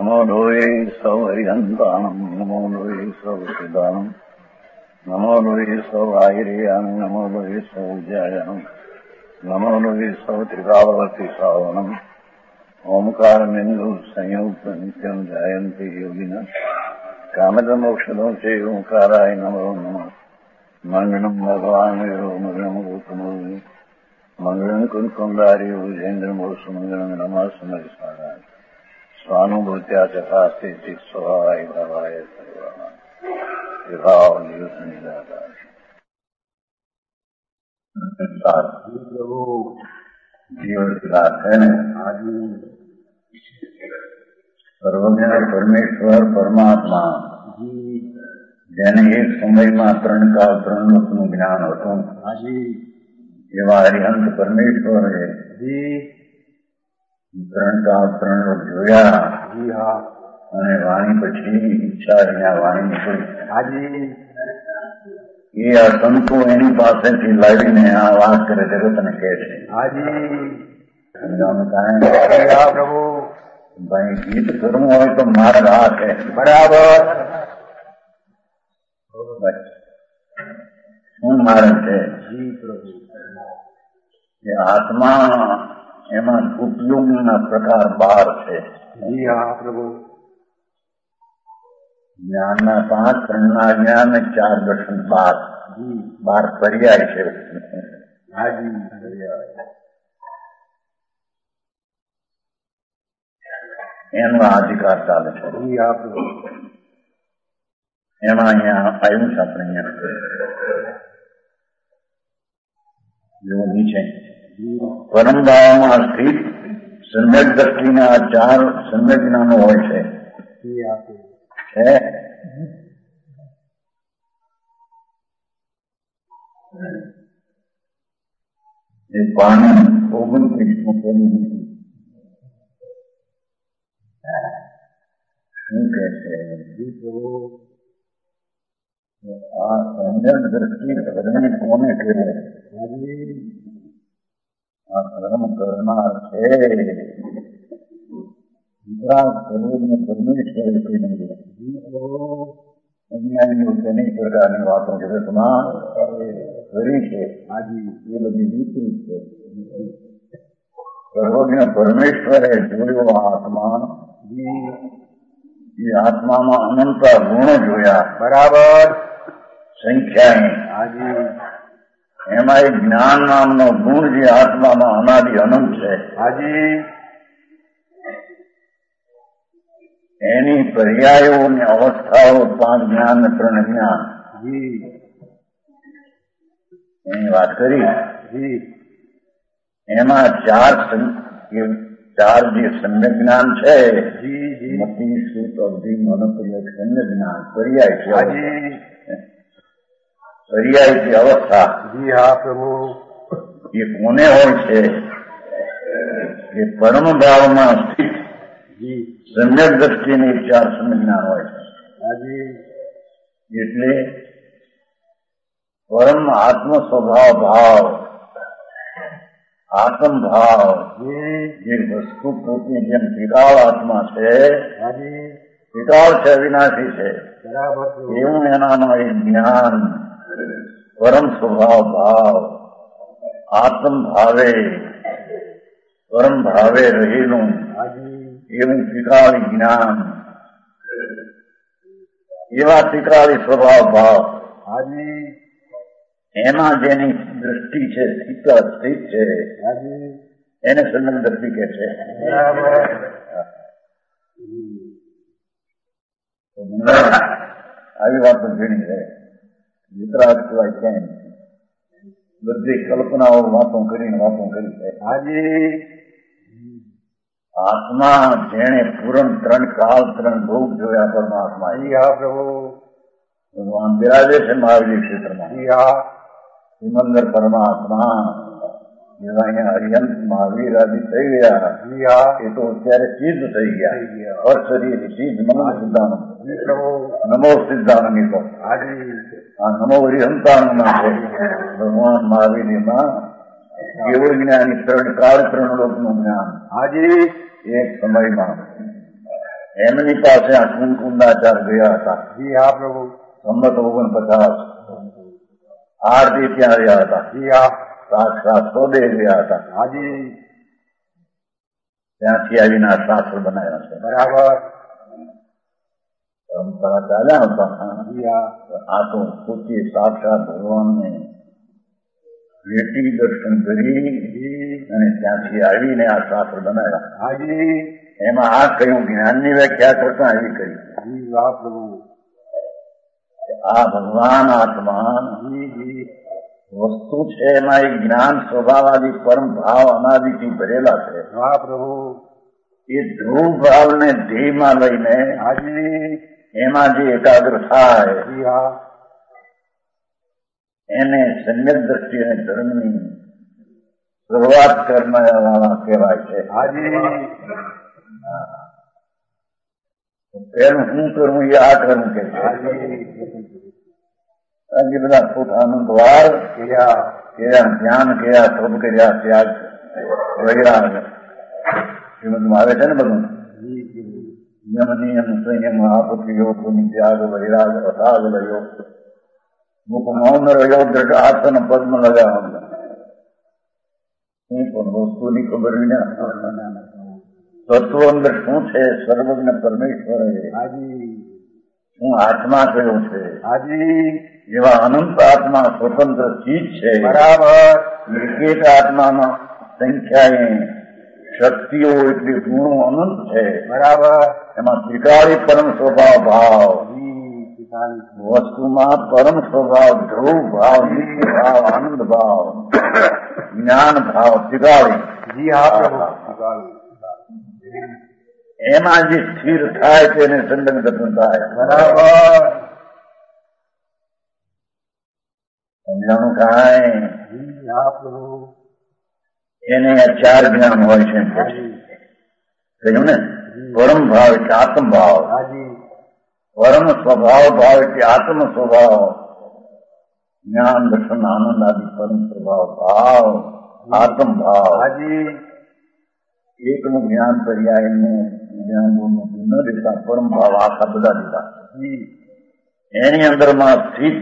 નમો લોહી સૌ હરિહંતાણમ નમો લોહી સૌ સિદ્ધાણમ નમો લોહી સૌ આહિર્યામ નમો લોહી સૌ જયામ નમો લોહી સૌ ત્રિકાવતી શ્રાવણમ ઓમકાર બિંદુ સંયુક્ત નિત્યમ જાયંતી યોગિના કામદમોક્ષદો છે ઓંકારાય નમો નમઃ મંગળમ ભગવાન મંગળમ ગૌતમોર્મિ મંગળમ કુંકુંદારી વિજેન્દ્રમો સુમંગળમ નમઃ સમરિસ્વારાય સ્વાનુભૂત્યા ચકાસ્તે સ્વભાવાય ભાવાય સર્વાના વિભાવ નિયુત નિરાકાર જીવન વિલાસ है ને સર્વજ્ઞ પરમેશ્વર પરમાત્મા જેને એક સમયમાં ત્રણ કાળ ત્રણ લોકનું જ્ઞાન હતું એવા હરિહંત પરમેશ્વરે ત્રણ કાળ ત્રણ લોક જોયા અને વાણી પછી ઈચ્છા અહીંયા વાણી નીકળી એ આ સંતો એની પાસેથી લાવીને આ વાત કરે જગતને કહે છે સમજાવવાનું કારણ પ્રભુ ભાઈ ગીત કરવું હોય તો માર્ગ આ છે બરાબર શું માર્ગ છે એ આત્મા એમાં ઉપયોગના પ્રકાર 12 છે પ્રભુ જ્ઞાનના 5 ત્રણના જ્ઞાન 4 દર્શન 12 પર્યાય છે એનો અધિકાર ચાલે છે એમાં અહીંયા આવ્યું છે આપણે અહીંયા જેવું નીચે પરમભાવમાં સ્થિત સમ્યક દ્રષ્ટિના 4 સમ્યક જ્ઞાનો હોય છે એ પાણી 29 શું કે છે આ સમ્યક દ્રષ્ટિ ધર્મ કોને કહેવાય આ ધર્મ કરનાર છે પરમેશ્વર અજ્ઞાનીઓ તેની પ્રકારની વાતો જગતમાં કરી છે એ બધી વિપરીત છે સર્વજ્ઞ પરમેશ્વરે જોયો આત્મા એ આત્મામાં અનંત ગુણો જોયા બરાબર સંખ્યાએ એમાં એક જ્ઞાન નામનો ગુણ જે આત્મામાં અનાદિ અનંત છે એની પર્યાયો અને અવસ્થાઓ 5 જ્ઞાન ને 3 જ્ઞાન એની વાત કરી એમાં 4 જે સમ્યક જ્ઞાન છે મતિ સુત અવધિ મનોપ્રિય સમ્યક જ્ઞાન પર્યાય છે પર્યાય છે અવસ્થા પ્રભુ એ કોને હોય છે એ પરમ ભાવમાં સ્થિત સમ્યક દ્રષ્ટિની 4 સમ્યક જ્ઞાન હોય છે એટલે પરમ આત્મ સ્વભાવ ભાવ આત્મ ભાવ જે વસ્તુ પોતે જેમ ત્રિકાળ આત્મા છે ત્રિકાળ છે વિનાશી છે એવું એનામાં એક જ્ઞાન પરમ સ્વભાવ ભાવ આત્મ ભાવે પરમ ભાવે રહેલું એવું ત્રિકાળી જ્ઞાન એવા ત્રિકાળી સ્વભાવ ભાવ એમાં જેની દ્રષ્ટિ છે સ્થિત છે એને સમ્યક દ્રષ્ટિ કે છે આવી વાતો ઘણી છે વિતરાગ સિવાય ક્યાંય બધી કલ્પનાઓ વાતો કરી છે આત્મા જેણે પૂરણ 3 કાળ 3 લોક જોયા પરમાત્મા પ્રભુ ભગવાન બિરાજે છે મહાવીર ક્ષેત્રમાં સિમંદર પરમાત્મા જેવા અહીંયા હરિહંત મહાવીર આદિ થઈ ગયા એ તો અત્યારે સિદ્ધ થઈ ગયા અશરીર સિદ્ધ નમો સિદ્ધાનંદ નમો સિદ્ધાનંદ તો આ નમો હરિહંતાનંદમાં છે ભગવાન મહાવીરમાં કેવું જ્ઞાન 3 કાળ 3 લોકનું જ્ઞાન એક સમયમાં એમની પાસે આ કુંકુંદાચાર ગયા હતા. જી હા પ્રભુ. સંમત 49 આરતી ત્યાં રહ્યા હતા. જી હા. સાક્ષાત સોદે ગયા હતા. હાજી. ત્યાંથી આવીને આ શાસ્ત્ર બનાવ્યા છે. બરાબર. પરંપરા ચાલ્યા હતા. જી હા. આ તો પૂછી સાક્ષાત ભગવાનને ભેટી દર્શન કરી અને ત્યાંથી આવીને આ શાસ્ત્ર બનાવ્યા. હાજી. એમાં આ કહ્યું જ્ઞાનની વ્યાખ્યા કરતા આવી કરી. જી વાહ પ્રભુ. આ ભગવાન આત્મા વસ્તુ છે, એમાં એક જ્ઞાન સ્વભાવાદી પરમ ભાવ અનાદિથી ભરેલા છે. વાહ પ્રભુ. એ ધ્રુવ ભાવને ધ્યેયમાં લઈને હાજી એમાં જે એકાગ્ર થાય જી હા. એને સમ્યક દ્રષ્ટિ અને ધર્મની શરૂઆત કરનારા કહેવાય છે. હાજી. પેલું શું કરવું એ આ કરવું કે છે. બાકી બધા પોતાનું દ્વાર કર્યા, ધ્યાન કર્યા, તપ કર્યા, ત્યાગ વૈરાગ શ્રીમદમાં આવે છે ને બધું. નિયમ નિયમ સંયમ આપત્યો ત્યાગ વૈરાગ અસાગ લયો મુખ મૌન રહ્યો દ્રઢ આસન પદ્મ લગાવવા. હું પણ વસ્તુની ખબર વિના તત્વ અંદર શું છે, સર્વજ્ઞ પરમેશ્વર શું આત્મા કયો છે. હાજી. એવા અનંત આત્મા સ્વતંત્ર ચીજ છે. બરાબર. એક આત્મામાં સંખ્યાએ શક્તિઓ એટલી ગુણો અનંત છે. બરાબર. એમાં ત્રિકાળી પરમ સ્વભાવ ભાવ, વસ્તુમાં પરમ સ્વભાવ ધ્રુવ ભાવ, નિત્ય ભાવ, આનંદ ભાવ, જ્ઞાન ભાવ, ત્રિકાળી. જી હા પ્રભુ. એમાં જે સ્થિર થાય તેને સંડન દર્શન થાય. બરાબર. સમજાણું કાંઈ જી હા પ્રભુ. એને 4 જ્ઞાન હોય છે. કહ્યું ને, પરમ ભાવ એટલે આત્મ ભાવ, પરમ સ્વભાવ ભાવ એટલે આત્મ સ્વભાવ, જ્ઞાન દર્શન આનંદ આદિ પરમ સ્વભાવ ભાવ, આત્મ ભાવ. એકનું જ્ઞાન પર્યાયનું જ્ઞાન ન દેતા પરમ ભાવ આખા બધા દીધા. એની અંદરમાં સ્થિત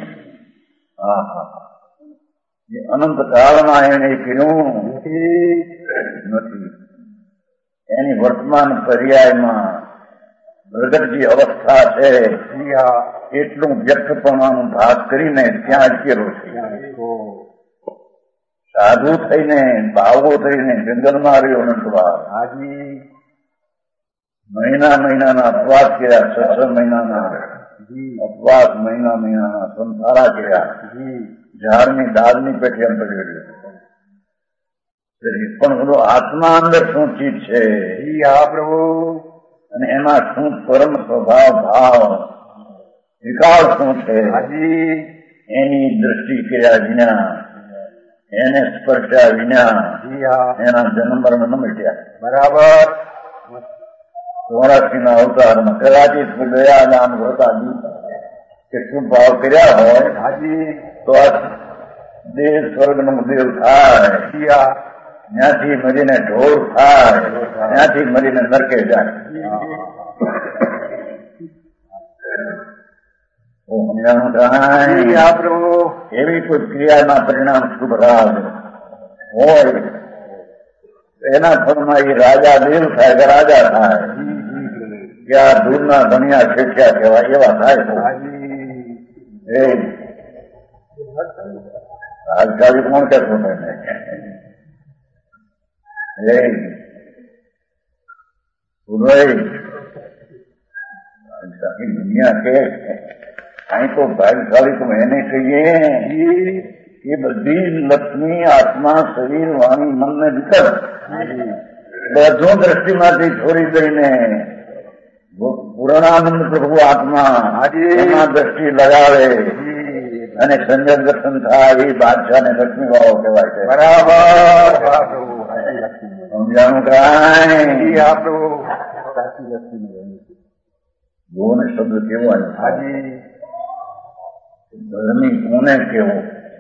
અનંત કાળમાં એને કર્યું નથી. એની વર્તમાન પર્યાયમાં પ્રગટ જે અવસ્થા છે એટલું વ્યક્તપણાનું ભાગ કરીને ત્યાં અટકેલો છે. સાધુ થઈને બાવો થઈને જંગલમાં રહ્યો અનંતવાર. મહિનાના અપવાસ કર્યા, 6 મહિનાના અપવાસ, મહિનાના સંસારા કર્યા, ઝાડની દાળની પેટી અંતર કર્યું. પણ બધું આત્મા અંદર શું ચીજ છે પ્રભુ, અને એમાં શું પરમ સ્વભાવ ભાવ વિકાસ શું છે એની દ્રષ્ટિ કર્યા વિના, એને સ્પર્શ્યા વિના એના જન્મ મરણ ન મિટ્યા. બરાબર. 84ના અવતારમાં કદાચિત ગયા નામ હોતા કે શું ભાવ કર્યા હોય તો આ દેહ સ્વર્ગનો દેવ થાય, ત્યાંથી મરીને ઢોર થાય, ત્યાંથી મરીને નરકે જાય. એવી કોઈ ક્રિયાના પરિણામ શુભ રાગ હોય એના ફળમાં એ રાજા દેવ થાય કે રાજા થાય કે આ દૂરના ધણિયા શેઠિયા કહેવાય એવા થાય. રાજકારી કોણ કહેતો દુનિયા કે અહીં તો ભાગ્યશાળી તો એને કહીએ એ બધી લક્ષ્મી આત્મા શરીર વાણી મનને વિકલ્પ બધું દ્રષ્ટિમાંથી છોડી દઈને પૂર્ણાનંદ પ્રભુ આત્મા એમાં દ્રષ્ટિ લગાવે અને સંજય દર્શન થાય એ બાદશાહ ને લક્ષ્મી ભાવ કહેવાય છે. બરાબર. સમજાણું કાંઈ ગોન શબ્દ કેવો આવ્યો? ધર્મી કોને કેવો,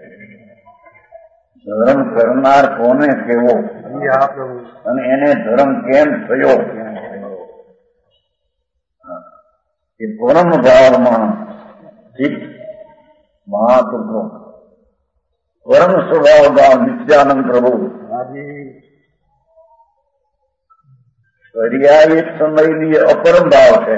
ધર્મ કરનાર કોને કેવો, અને એને ધર્મ કેમ થયો એ પરમ ભાવમાં ચિત્ત મહાપુરુષો પરમ સ્વભાવ ભાવ નિત્યાનંદ પ્રભુ પર્યાય સમયની અપરમ ભાવ છે.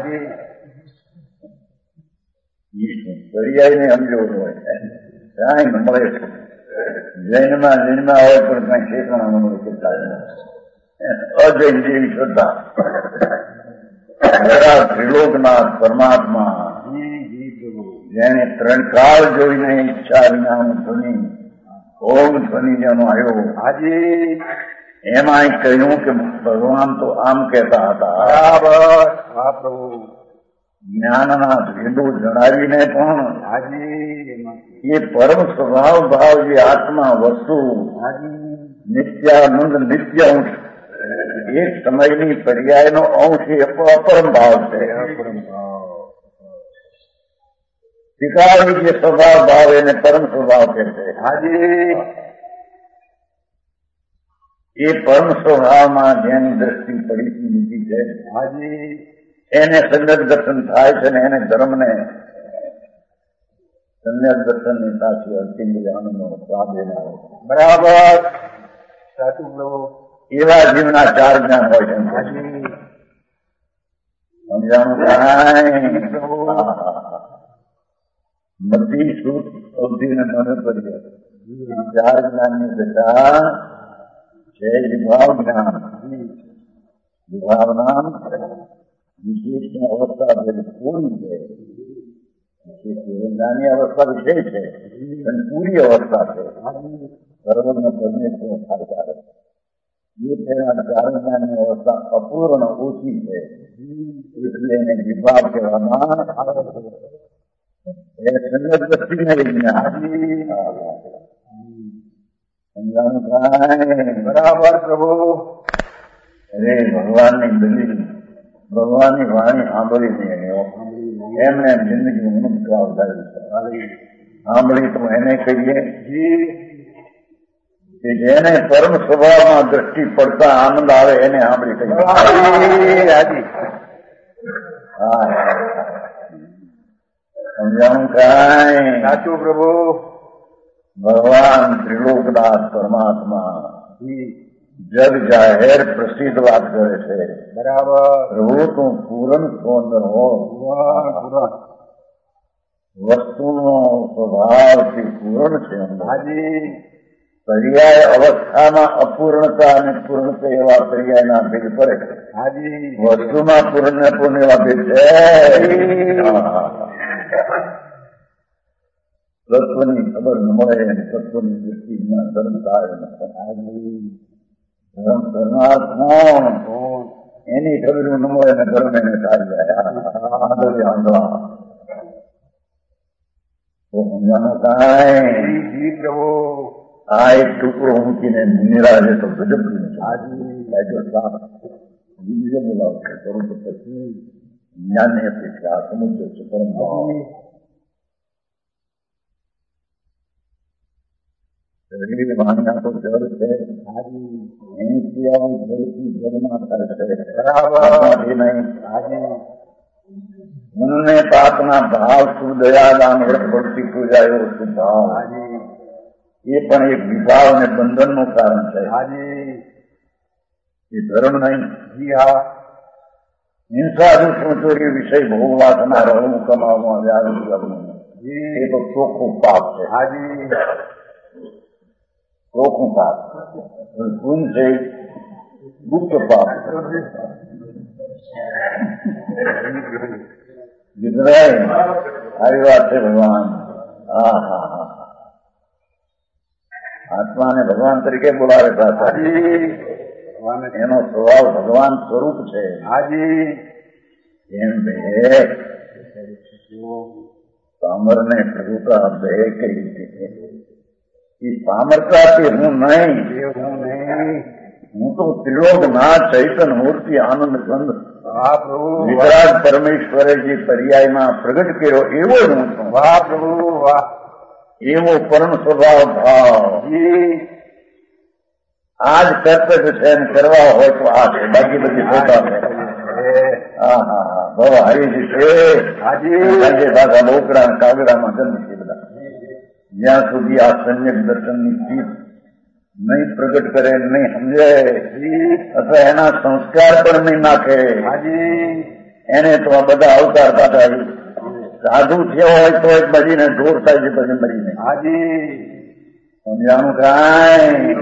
પર્યાય ને સમજવું હોય કાંઈ મળે છે. જૈનમાં હોય પણ કઈ ઠેકાણા મળે કેટલા અજૈન જેવી શ્રદ્ધા ત્રિલોકનાથ પરમાત્મા જેને ત્રણ કાળ જોઈને ઈચ્છા વિનાનું ધ્વનિ ઓમ ધ્વનિ જેનો આવ્યો એમાં કહ્યું કે ભગવાન તો આમ કહેતા હતા. જ્ઞાનના ભેદો જણાવીને પણ એ પરમ સ્વભાવ ભાવ જે આત્મા વસ્તુ નિત્યાનંદ નિત્ય અંશ એક સમયની પર્યાયનો અંશ એ અપરમ ભાવ છે. શીખાવી જે સ્વભાવ ભાવ એને પરમ સ્વભાવ કહે છે. એ પરમ સ્વભાવમાં જેની દ્રષ્ટિ પડી મૂકી છે એને સમ્યક દર્શન થાય છે ને એને ધર્મને સમ્યક દર્શનની સાથે અંતિમ આનંદનો સ્વાદ એના બરાબર સાચું પ્રભુ એવા જીવના ચાર જ્ઞાન હોય છે. સમજાણું કાંઈ મતી સુખ અવધિને મને કરી ચાર જ્ઞાનની દશા છે. વિભાવ જ્ઞાન વિભાવના વિશેષની અવસ્થા પૂરી છે. નાની અવસ્થા વિશેષ છે અને પૂરી અવસ્થા છે. સર્વજ્ઞ પરમેશ્વર સાકાર એ તેના ચારણાની અવસ્થા અપૂર્ણ ઓછી છે એટલે એને વિભાગ કહેવામાં આવે છે. એ સંગત દ્રષ્ટિને સમજાનું કાંઈ બરાબર પ્રભુ. અરે ભગવાનની દલીલ ભગવાનની વાણી સાંભળી નહીં એમને જિંદગી મુક્તા વધારી સાંભળી તો એને કહીએ કે જેને પરમ સ્વભાવમાં દ્રષ્ટિ પડતા આનંદ આવે એને સાંભળી કહીએ. સમજાણું કાંઈ સાચું પ્રભુ. ભગવાન ત્રિલોકનાથ પરમાત્મા જગ જાહેર પ્રસિદ્ધ વાત કરે છે. બરાબર પ્રભુ તું પૂરણ સુંદર હો. વસ્તુનો સ્વભાવથી પૂર્ણ છે. પર્યાય અવસ્થામાં અપૂર્ણતા અને પૂર્ણતા એવા પર્યાયના ભેદ પડે. વસ્તુમાં પૂર્ણ પૂર્ણ એવા ભેદ છે. તત્વની ખબર ન મળે તત્વની દૃષ્ટિ ધર્મ થાય ધર્મ કરનાર કોણ એની ખબર ન મળે ને ધર્મ એને થાય જાય. કાંઈ પ્રભુ આ એક ટુકડો મૂકીને નિરાજે તો ગજબ બીજે બોલાવશે કરું તો પછી જ્ઞાનની અપેક્ષા સમુદ્ર છે. પરંતુ વાણિયા તો જળ છે એની ક્રિયાઓ જળથી જળમાં કરે છે. મનને પાપના ભાવ સુદયાદાન વ્રત ભક્તિ પૂજા એવો સુભાવ એ પણ એક વિભાવ અને બંધનનું કારણ છે. એ ધર્મ નહીં. હિંસા ચોરી વિષય ભોગવા તમારે રહું કમાવામાં આવ્યા એ તો ચોખ્ખું પાપ છે. ચોખ્ખું પાપ ગુણ છે ગુપ્ત પાપ. આવી વાત છે ભગવાન. આત્માને ભગવાન તરીકે બોલાવે હતા. એનો સ્વભાવ ભગવાન સ્વરૂપ છે. એમ બે પામરને પ્રભુતા બે કઈ રીતે એ પામરતાથી હું નહીં હું તો ત્રિલોકનાથ ચૈતન મૂર્તિ આનંદ ગંધ વિરાટ પરમેશ્વરે જે પર્યાયમાં પ્રગટ કર્યો એવો જ હું છું. વાહ પ્રભુ વાહ. એવો પરમ સ્વભાવ ભાવ આ જ કર્તવ્ય છે એને કરવા હોય તો આ છે. બાકી બધી ખોટા છે. હા હા હા ભવ હરીજી છે આજે પાછા બોકડા કાગડામાં જન્મ છે બધા. જ્યાં સુધી આ સમ્યક દર્શનની ચીજ નહીં પ્રગટ કરે, નહીં સમજે, અથવા એના સંસ્કાર પણ નહીં નાખે, એને તો આ બધા અવતાર પાછા સાધુ થયો હોય તો એક બજીને ઢોર થાય છે, પછી મરીને સમજાનું કાંઈ.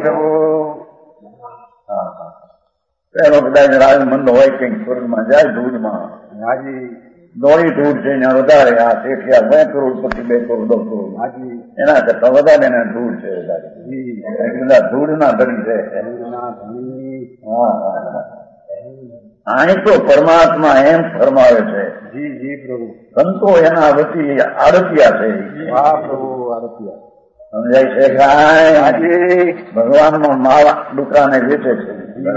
પેલો કદાચ રાજમંદ હોય કઈક સ્વર્ગમાં જાય ધૂળમાં, દોડી ધૂળ છે ત્યાં વધારે. આ શેઠિયા 2 કરોડપતિ 2 કરોડ 2 કરોડ એના કરતા વધારે એને ધૂળ છે, બધા ધૂળના ધણી છે. અહીં તો પરમાત્મા એમ ફરમાવે છે, સંતો એના વતી આડતિયા છે. સમજાય છે કાંઈ? ભગવાનમાં માવા દુકાને વેચે છે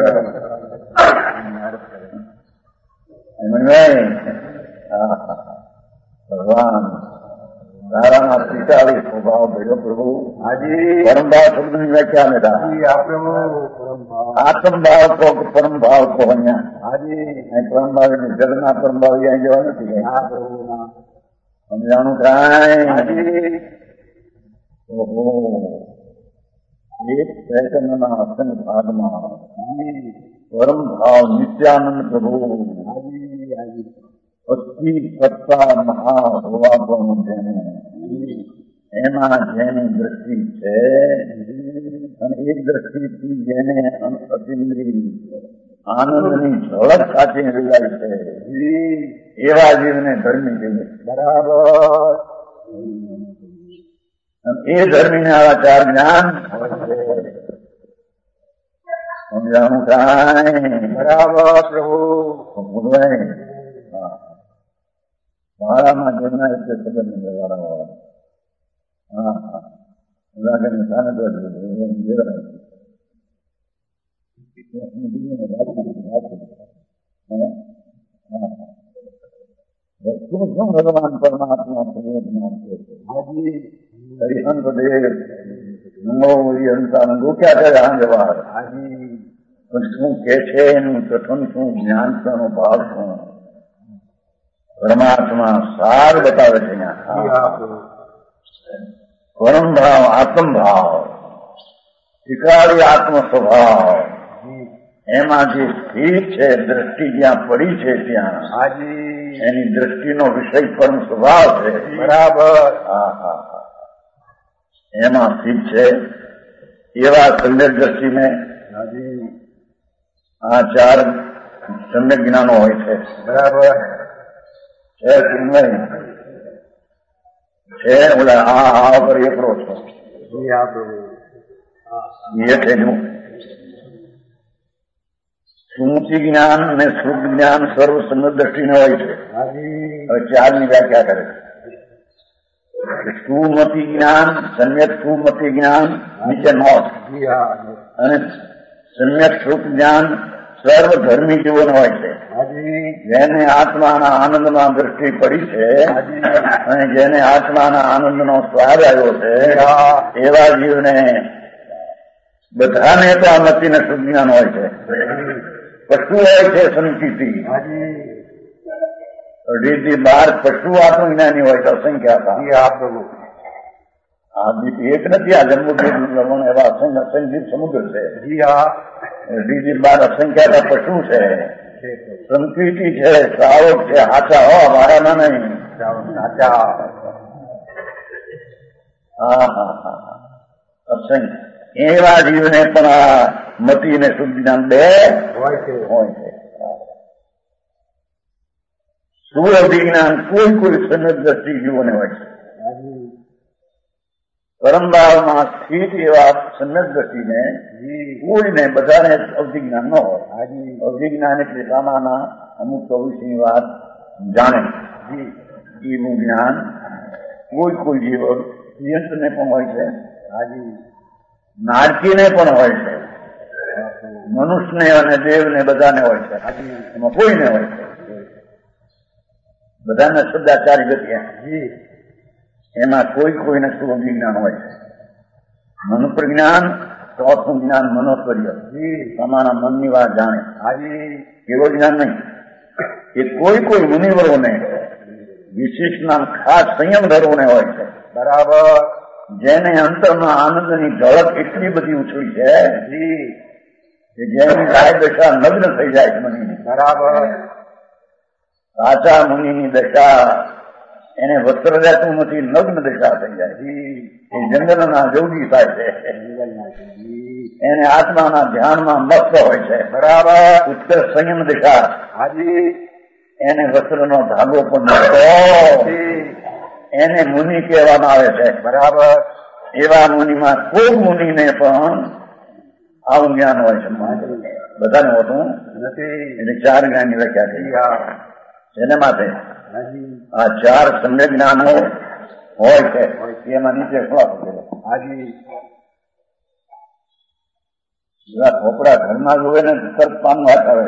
ભગવાન. તારામાં 43 સ્વભાવ ભેગો પ્રભુ. પરમ ભાવ શબ્દ ની વ્યાખ્યા મેરા આત્મ ભાવ કહો કે પરમ ભાવ કહો. અહીંયા પરમ ભાવ જગના પરમ ભાવ અહીંયા જવા નથી. સમજાણું કાંઈ? ઓહો, એક ચૈતન્યના અસંગ ભાગમાં પરમ ભાવ નિત્યાનંદ પ્રભુ અસ્થિ સત્તા મહા હોવા પણ જેને એમાં જેની દ્રષ્ટિ છે, અને એક દ્રષ્ટિથી જેને અતિન્દ્રિય આનંદની ઝલક સાથે રેલાય છે, એવા જીવને ધર્મી કહીએ. બરાબર. એ ધર્મીને આવા 4 જ્ઞાન સમજાણું કાંઈ? બરાબર પ્રભુ. બોલવાય મારામાં જેમના એટલે ખબર નહીં વાળા. લાગે સાને તો શું ભગવાન પરમાત્મા હરિહંત દેવ હંસાનંદ ક્યાં કરે આ જવાહર શું કે છે, એનું કથન શું, જ્ઞાન શું, ભાવ શું, પરમાત્મા સાર બતાવે છે. પરમ ભાવ આત્મ ભાવ શીખાડી આત્મ સ્વભાવ એમાં જે સ્થિર છે, દ્રષ્ટિ જ્યાં પડી છે ત્યાં એની દ્રષ્ટિનો વિષય પરમ સ્વભાવ છે. બરાબર. એમાં સ્થિત છે. એવા સમ્યક દ્રષ્ટિને આ 4 સમ્યક જ્ઞાનો હોય છે. બરાબર છે કે નહીં? છે. ઓલા આ પર એકડો છો એઠેલું સ્મૃતિ જ્ઞાન અને શુદ્ધ જ્ઞાન સર્વ સમ્યક દ્રષ્ટિને હોય છે. હવે 4 ની વ્યાખ્યા કરે છે. સુમતિ જ્ઞાન, સમ્યક સુમતિ જ્ઞાન નીચે નોટ, અને સમ્યક શુદ્ધ જ્ઞાન સર્વ ધર્મી જીવન હોય છે. જેને આત્માના આનંદમાં દ્રષ્ટિ પડી છે અને જેને આત્માના આનંદનો સ્વાદ આવ્યો છે, એવા જીવને બધાને તો આ મતિને શુદ્ધ જ્ઞાન હોય છે. પશુ હોય છે સંકિતિ, 18-12 પશુ આત્મજ્ઞાની હોય છે અસંખ્યા. આ એક નથી, આ જમ્મુદ્વીપ લવણ એવા અસંખ્ય સમુદ્ર છે. 18-12 અસંખ્યા પશુ છે, સંકિતિ છે, શ્રાવક છે. હાચા હો, મારામાં નહીં. અસંખ્ય એવા જીવને પણ આ મતિ ને શુદ્ધ જ્ઞાન 2 હોય છે. સુઅભિજ્ઞાન કોઈ સમ્યક દ્રષ્ટિ જીવોને હોય છે. પરમભાવમાં સ્થિત એવા સમ્યક દ્રષ્ટિને કોઈને બધાને અવધિજ્ઞાન ન હોય. અવધિજ્ઞાન એટલે સામાના અમુક ભવિષ્યની વાત જાણે એવું જ્ઞાન કોઈ જીવ યંત્રને પણ હોય છે, નારકીને પણ હોય છે, મનુષ્યને અને દેવને બધાને હોય છે. એમાં કોઈને હોય છે. બધાને સદાચારી ગતિ એમાં કોઈને સુઅભિજ્ઞાન હોય છે. મનુપ્રજ્ઞાન, ચોથું જ્ઞાન મનોસ્વર્ય, તમારા મનની વાત જાણે. કેવો જ્ઞાન નહીં, એ કોઈ મુનિવરોને વિશિષ્ટ નામ ખાસ સંયમ ધરવોને હોય છે. બરાબર. જેને અંતરમાં આનંદની ઝળક એટલી બધી ઉછળી છે કે જેની ગાય દશા નગ્ન થઈ જાય છે મુનિની. બરાબર. સાચા મુનિની દશા એને વસ્ત્ર રહેતું નથી, નગ્ન દશા થઈ જાય. એ જંગલના જોગી થાય છે, એને આત્માના ધ્યાનમાં મસ્ત હોય છે. બરાબર. ઉત્કર્ષ સંયમ દશા. હાજી. એને વસ્ત્રનો ધાગો પણ નતો, એને મુનિ કહેવામાં આવે છે. બરાબર. એવા મુનિમાં કોઈ મુનિને પણ આવું જ્ઞાન હોય છે. બધાને હોતું નથી. એટલે 4 જ્ઞાનની વ્યાખ્યા થઈ. એને માટે આ 4 સમ્યક જ્ઞાનો હોય છે. એમાં નીચે ખુલાસો કર્યો. હાજી. એવા ખોપડા ઘરમાં જોવે ને તરત પાનું હાથ આવે.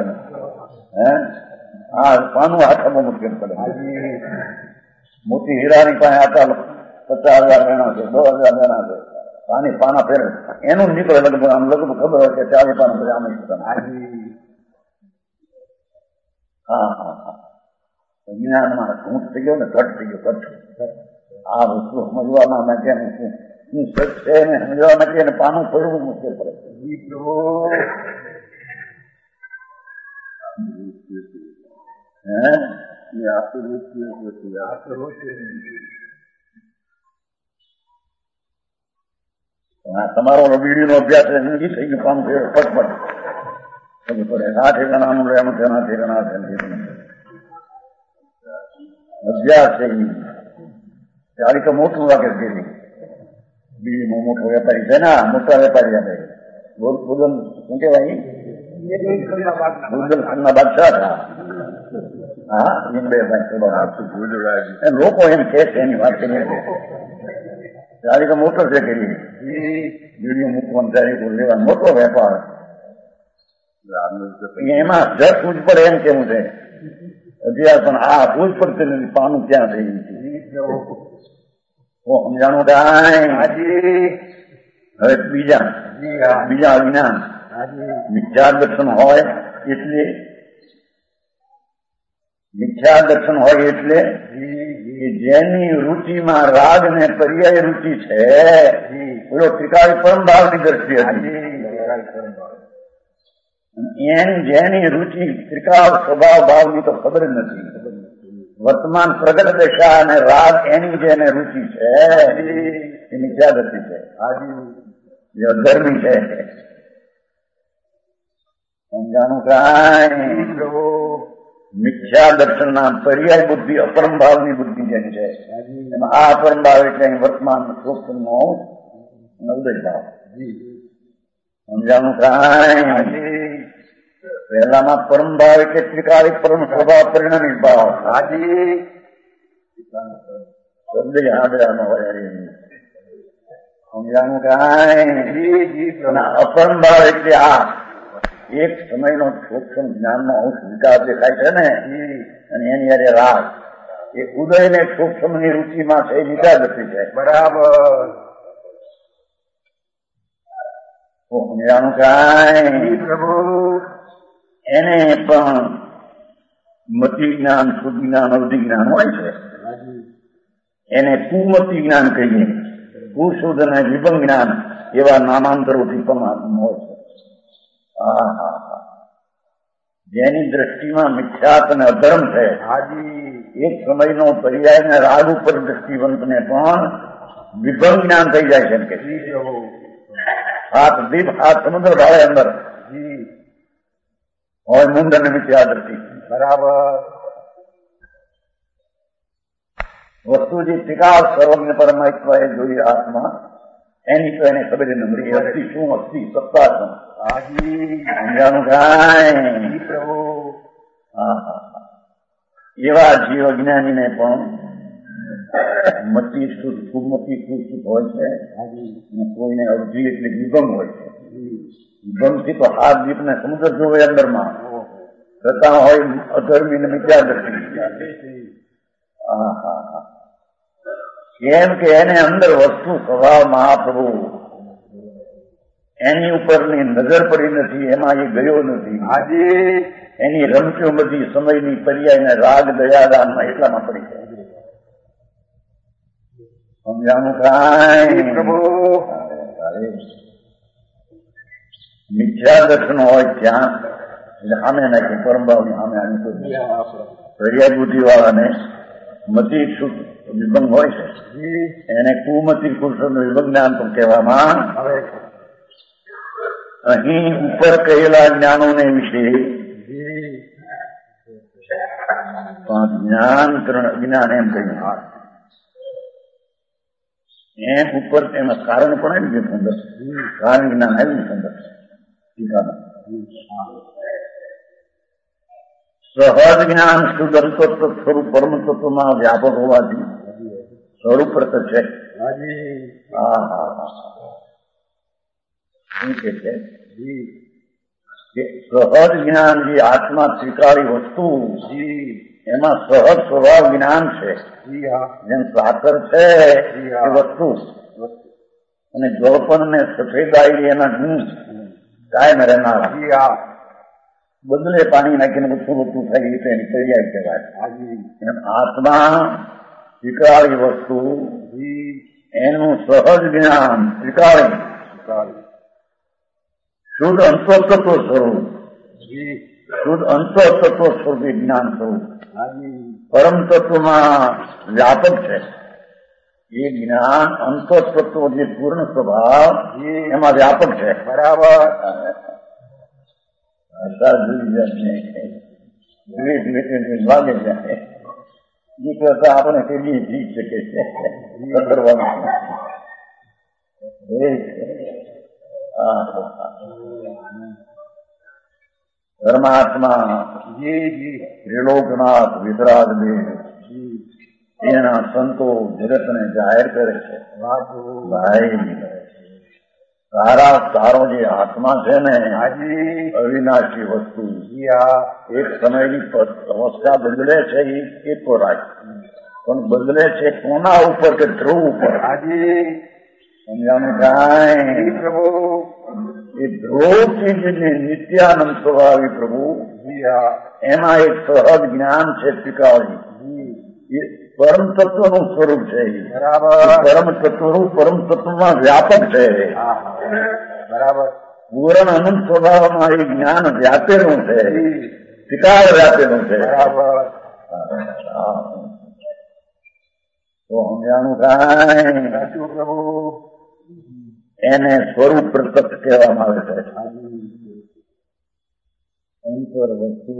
હા, પાનું હાથમાં મુશ્કેલ પડે. મોટી હીરાની પાસે આટા 50,000 લેણા છે, 2,000 લેણા છે, પાણી પાના ફેરવે એનું નીકળે. લગભગ આમ લગભગ ખબર હોય કે 40 પાના પછી આમ. હા, જ્ઞાનમાં ઘૂંટ થઈ ગયો ને, ઘટ થઈ ગયો. ઘટ આ વસ્તુ સમજવામાં માટે શું સચ છે એને સમજવા માટે એને પાનું ફેરવું મુશ્કેલ પડે. તમારો વીડીનો અભ્યાસ નથી થઈ ગયો, પાનું ફેરવે ફટફટ પડે. આ ઠેકાણાનું રહે, એનું તેના ઠેકાણા અભ્યાસ છે. ચારિક મોટું વાગે ગયેલી બીડીમાં મોટો વેપારી છે ને, મોટા વેપારી આપે બુદલ શું કહેવાય, બુદલખંડના બાદશાહ હતા. હા, લોકો એમ કે છે એની વાત કરીએ. ચારિક મોટો છે કરી બીડીઓ મૂકવાનું, ચારિકો લેવા મોટો વેપાર. એમાં જટ પૂછ પડે એમ કેવું છે અભ્યાસ, પણ આ પૂછ પડતી નથી પાનું ક્યાં થઈ ગયું. સમજાણું કાંઈ. હવે બીજા જ્ઞાન મિથ્યા દર્શન હોય એટલે કે જેની રુચિમાં રાગ ને પર્યાય રુચિ છે, પેલો ત્રિકાળી પરમ ભાવની દ્રષ્ટિ હતી. જેની રુચિ ત્રિકાળ સ્વભાવ ભાવની તો ખબર જ નથી. વર્તમાન પ્રગટ દશા અને રાગ એની જેને રુચિ છે એ મિથ્યા દ્રષ્ટિ છે. જે અધર્મી છે. સમજાનું કાંઈ. મિથ્યા દર્શનના પર્યાય બુદ્ધિ અપરમ ભાવની બુદ્ધિ જેની છે, એમાં આ અપરમ ભાવ એટલે વર્તમાન સૂક્ષ્મનો ઉદય ભાવ. સમજાનું કાંઈ. પહેલામાં પરમ ભાવ એટલે ત્રિકાળી પરમ સ્વભાવ પરિણામી ભાવ. શબ્દ હાજરાનો હોય. સમજાનું કાંઈ. અપરમ ભાવ એટલે આ એક સમયનો સૂક્ષ્મ જ્ઞાનનો અંશ વિકાસ દેખાય છે ને, અને એની અરે રાગ એ ઉદય ને સૂક્ષ્મની રુચિમાં છે, એ વિચાર નથી છે. બરાબર. સમજાનું કાંઈ. એને પણ મતિ જ્ઞાન, શુદ્ધ જ્ઞાન, અવધિ જ્ઞાન હોય છે. એને કુમતિ જ્ઞાન કહીએ. કુશુદ્ધ અને વિભંગ જ્ઞાન એવા નામાંતરોથી પણ હોય છે. જેની દ્રષ્ટિમાં મિથ્યાત અને અધર્મ છે, એક સમયનો પર્યાય ને રાગ ઉપર દ્રષ્ટિવંતને પણ વિભંગ જ્ઞાન થઈ જાય છે. કે હાથ દીપ હાથ સમુદ્ર ભાવે અંદર હોય મુંડ અને મિથ્યા દ્રષ્ટિ. બરાબર. વસ્તુ જે ત્રિકાળ સર્વજ્ઞ પરમાત્મ એ જોઈ આત્મા, એની તો એને ખબર ન મળી અસ્થિ શું, અસ્થિ સત્તા શું. સમજાનું કાંઈ. એવા જીવ અજ્ઞાનીને પણ મતિ શુદ્ધ, કુમતિ કુશુદ્ધ હોય છે, અને કોઈને અવધિ એટલે વિભંગ હોય છે. વિભંગથી તો હાથ દીપ ને સમુદ્ર જોવે અંદરમાં થતા હોય અધર્મી ને મિથ્યા દ્રષ્ટિ. કેમ કે એને અંદર વસ્તુ સ્વભાવ મહાપ્રભુ એની ઉપરની નજર પડી નથી, એમાં એ ગયો નથી. હાજી એની રમતીઓ બધી સમયની પર્યાયને રાગ દયાદાનમાં એટલામાં પડી જાય. સમજાણું કાંઈ પ્રભુ મિથ્યા દર્શન હોય ત્યાં સામે નાખી પરમભાવની સામે આની પર્યાય બુદ્ધિ વાળાને મતિ વિભંગ હોય છે, એને કુમતી કુશળ વિભંગ જ્ઞાન પણ કહેવામાં આવે. અહીં ઉપર કહેલા જ્ઞાનોને વિશે જ્ઞાન જ્ઞાન એમ કહ્યું. એમ ઉપર એમાં કારણ પણ આવી ગયું અંદર, કારણ જ્ઞાન આવ્યું અંદર. સહજ જ્ઞાન શુદ્ધ અંતત્વ સ્વરૂપ પરમ તત્વમાં વ્યાપક હોવાથી સ્વરૂપ પ્રત છે. શું કે છે? સહજ જ્ઞાન જે આત્મા સ્વીકારી વસ્તુ એમાં સહજ સ્વભાવ જ્ઞાન છે. જેમ સાકર છે એ વસ્તુ અને જળપણ ને સફેદાઈ એના ગુણ કાયમ રહેનારા. બદલે પાણી નાખીને બધું બધું થાય એ તો એની પર્યાય કહેવાય. એમ આત્મા સ્વીકારી વસ્તુ એનું સહજ જ્ઞાન સ્વીકારી શુદ્ધ અંતતત્વ સ્વરૂપ, શુદ્ધ અંતતત્વ સ્વરૂપે જ્ઞાન સ્વરૂપ પરમ તત્વમાં વ્યાપક છે. એ જ્ઞાન અંતતત્વ જે પૂર્ણ સ્વભાવ એમાં વ્યાપક છે. બરાબર. લાગે જાય એ કરતા આપણે કેટલી જીત શકે છે ધર્માત્મા ત્રિલોકનાથ વિતરાગદેવ એના સંતો જગતને જાહેર કરે છે. ભાઈ તારો જે આત્મા છે ને અવિનાશી વસ્તુ એક સમયની અવસ્થા બદલે છે એ તો રાખ, પણ બદલે છે કોના ઉપર કે ધ્રુવ ઉપર. સમજાનું કાંઈ પ્રભુ એ ધ્રુવ ચીજને નિત્યાનંદ સ્વભાવી પ્રભુ એમાં એક સહજ જ્ઞાન છે સ્વીકારી. એ પરમ તત્વનું સ્વરૂપ છે. પરમ તત્વનું પરમ તત્વમાં વ્યાપક છે. બરાબર. પૂરણ અનંત સ્વભાવમાં એ જ્ઞાન વ્યાપેલું છે, સ્વીકાર વ્યાપેલું છે. તો સમજાણું કાંઈ પ્રભુ એને સ્વરૂપ પ્રત્યક્ષ કહેવામાં આવે છે. અંતર વસ્તુ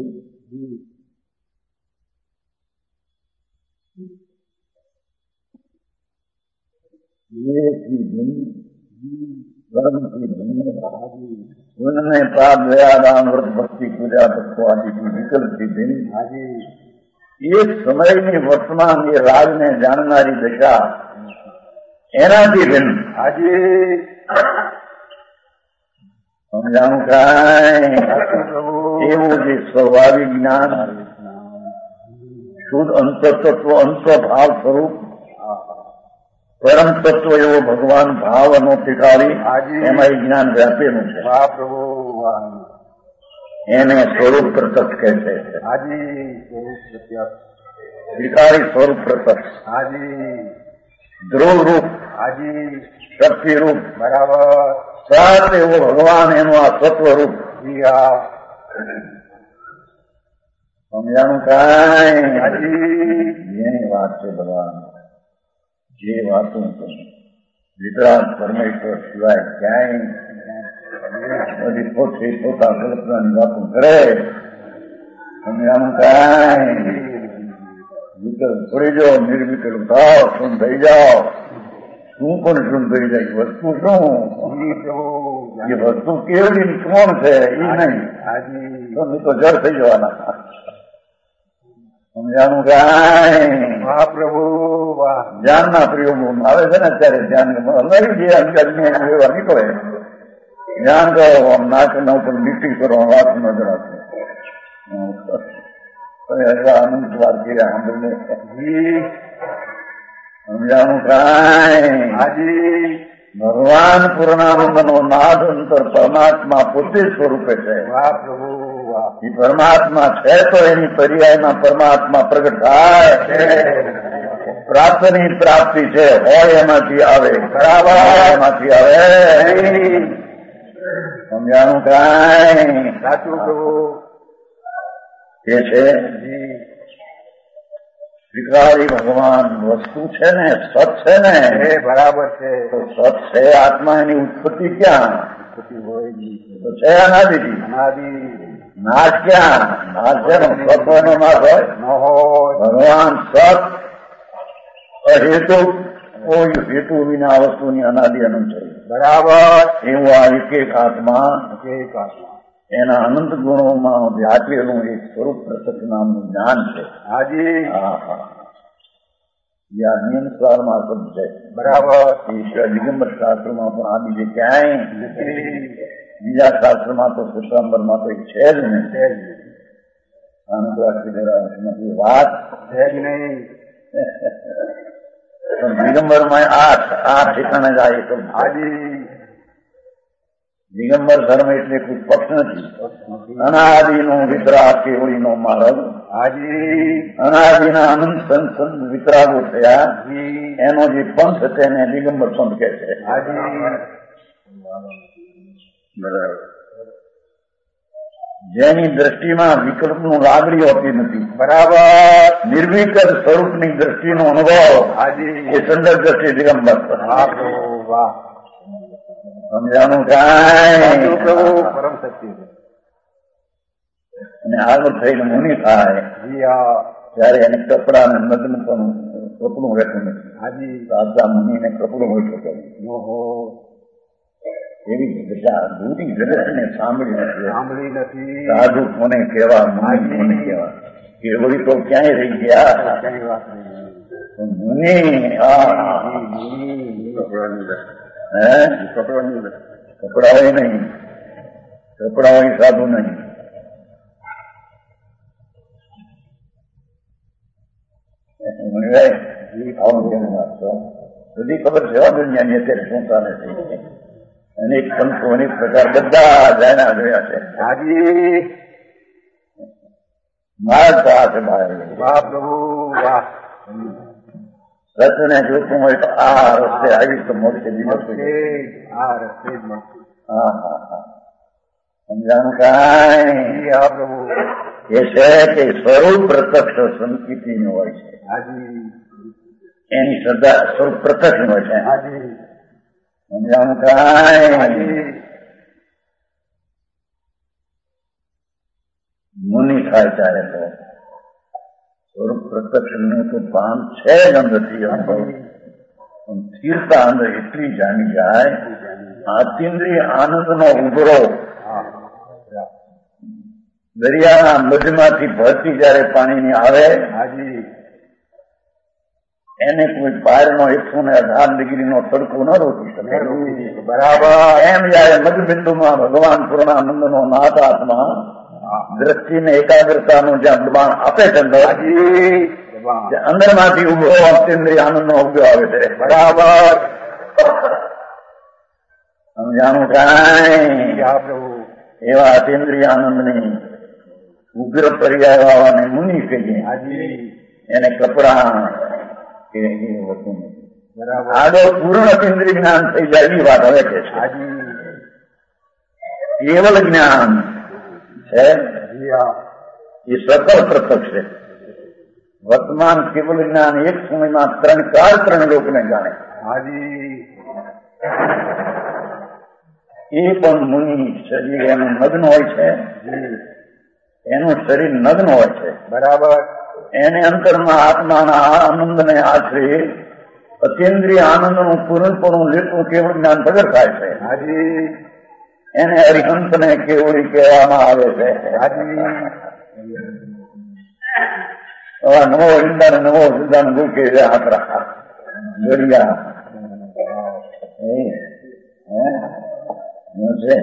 उनने प्राप्त दयादान व्रत भक्ति पूजा तत्व आदि की विकल्प थी दिन ये समयની વર્તમાન એ રાજને જાણનારી દશા એનાથી ભિન્ન. સમજાણું કાંઈ એવું જે સ્વાભાવિક જ્ઞાન શુદ્ધ અંતતત્વ અંતભાવ સ્વરૂપ પરમ તત્વ એવો ભગવાન ભાવ અનોતિકારી એમાં એ જ્ઞાન વ્યાપેલું છે. એને સ્વરૂપ પ્રત્યક્ષ કહે છે. વિકારી સ્વરૂપ પ્રત્યક્ષ, ધ્રુવ રૂપ, શક્તિ રૂપ, બરાબર સાત એવો ભગવાન એનું આ સત્વ રૂપ. સમજાણું કાંઈ એની વાત છે. ભગવાન જે વાતો વિતરાગ પરમેશ્વર સિવાય ક્યાંય બધી પોતે પોતા કલ્પનાની વાતો કરે. સમજાણું કાંઈ વિકલ છોડી જાઓ, નિર્વિકલ થાવ, શું થઈ જાઓ. શું પણ શું થઈ જાય વસ્તુ શું એ વસ્તુ કેવડી કોણ છે એ નહીં તો જળ થઈ જવાના. સમજાણું કાંઈ મહાપ્રભુ ધ્યાનના પ્રયોગોમાં આવે છે ને અત્યારે ધ્યાન જે અંગજ્ઞાન એવા નીકળે ધ્યાન કરો આમ નાકના ઉપર લીટી કરો વાત ન જણાશે. અનંત વાર કર્યા સાંભળીને સમજાણું કાંઈ ભગવાન પૂર્ણાનંદનો નાદ અંતર પરમાત્મા પોતે સ્વરૂપે છે. વાહ પ્રભુ વાહ. એ પરમાત્મા છે તો એની પર્યાયમાં પરમાત્મા પ્રગટ થાય. પ્રાપ્તની પ્રાપ્તિ છે, હોય એમાંથી આવે, બરાબર એમાંથી આવે. સમજાણું કાંઈ? સાચું પ્રભુ. એ છે વિકારી ભગવાન વસ્તુ છે ને, સત છે ને, બરાબર છે. તો સત છે આત્મા, એની ઉત્પત્તિ ક્યાં? ઉત્પત્તિ હોય તો છે અનાદિથી. અનાદિ. નાશ ક્યાં? નાશ છે ને, સત્વનો નાશ હોય ન હોય. ભગવાન સત અહેતુ, કોઈ હેતુ વિના વસ્તુની અનાદિ અનંત છે. બરાબર. એવું આ એક આત્મા એક આત્મા એના અનંત ગુણોમાં વ્યાપેલું એક સ્વરૂપ પ્રત્યક્ષ નામનું જ્ઞાન છે. હાજી. નિયમ સ્વારમાં શબ્દ છે. બરાબર. દિગંબર શાસ્ત્રમાં પણ આ બીજે ક્યાંય બીજા શાસ્ત્રમાં તો સુશાંબરમાં તો છે જ નહીં. વાત છે જ નહીં. દિગંબરમાં આ ઠેકાણે જાય તો હાજી. દિગંબર ધર્મ એટલે કોઈ પક્ષ નથી. અનાદિનો વિતરાગ કેવળીનો માર્ગ. હાજી. અનાદિના અનંત સંત વિતરાગો થયા, એનો જે પંથ છે એને દિગંબર પંથ કહે છે. હાજી. બરાબર. જેની દ્રષ્ટિમાં વિકલ્પનું લાગણી હોતી નથી. બરાબર. નિર્વિકલ્પ સ્વરૂપની દ્રષ્ટિનો અનુભવ. હાજી. એ સંદર્ભ દ્રષ્ટિ દિગંબર. વાહ વાહ. સમજાણું કાંઈ? પ્રભુ પરમ સત્ય છે. અને આગળ થઈને મુનિ થાય ત્યારે એને કપડા ને નગ્ન પણ કપડું રહેતું નથી. હાજી. રાજા મુનિને કપડું હોય શકે. એવી દૂરી જગતને સાંભળી નથી. સાધુ કોને કહેવા, મુનિ કોને કહેવા? કેવડી તો ક્યાંય રહી ગયા. મુનિ કપડા હોય નહીં, કપડા હોય સાધુ નહીં. આવું કેમ વાંચો? બધી ખબર છે દુનિયાની અત્યારે શું ચાલે છે. અનેક સંતો અનેક પ્રકાર બધા જાણ્યા જોયા છે. હાજી. મારા છે ભાઈ. વાહ પ્રભુ વાહ. રસને જોતું હોય તો આ રસ્તે આવી તો મળશે. આ રસ્તે જ મળશે. હા હા હા. સમજાણું કાંઈ? હા પ્રભુ. એ છે કે સ્વરૂપ પ્રત્યક્ષ સંસ્કૃતિનું હોય છે. હાજી. એની શ્રદ્ધા સ્વરૂપ પ્રત્યક્ષ હોય છે. હાજી. સમજાણું કાંઈ? મુનિ થાય ત્યારે તો સ્વરૂપ પ્રત્યક્ષનું તો ભાન છે જ અંદરથી અનુભવ. પણ સ્થિરતા અંદર એટલી જામી જાય, આતિન્દ્રિય આનંદનો ઉભરો દરિયાના મધ્યમાંથી ભરતી જયારે પાણીની આવે, હાજી. એને કોઈ બહારનો 118 ડિગ્રીનો તડકો ન રોકી શકે. બરાબર. એમ જયારે મધબિંદુમાં ભગવાન પૂર્ણાનંદનો નાથ આત્મા દ્રષ્ટિને એકાગ્રતાનું જ્યાં દબાણ આપે છે અંદરમાંથી ઉભો અતિન્દ્રિય આનંદનો ઉભો આવે છે. બરાબર. સમજાણું કાંઈ? પ્રભુ. એવા અતિન્દ્રિય આનંદની ઉગ્ર પર્યાય વાળાને મુનિ કહીએ. હાજી. એને કપડા કે એ હોતું નથી. આગળ પૂર્ણ અતિન્દ્રિય જ્ઞાન થઈ જાય એવી વાત હવે કે છે. કેવલ જ્ઞાન છે એ સકલ પ્રત્યક્ષ છે. વર્તમાન કેવલ જ્ઞાન એક સમયમાં 3 લોકને જાણે. હાજી. એ પણ મુનિ શરીર એનું નગ્ન હોય છે. એનું શરીર નગ્ન હોય છે. બરાબર. એને અંતરમાં આત્માના આનંદને આશરે અતિન્દ્રિય આનંદનું પૂર્ણપણું લેતું કેવળ જ્ઞાન પ્રગટ થાય છે. હાજી. એને અરિહંતને કેવળી કહેવામાં આવે છે. હાજી. નવો હિંદાને નવો સિદ્ધાંત મૂકે છે. આપણા ગળિયા છે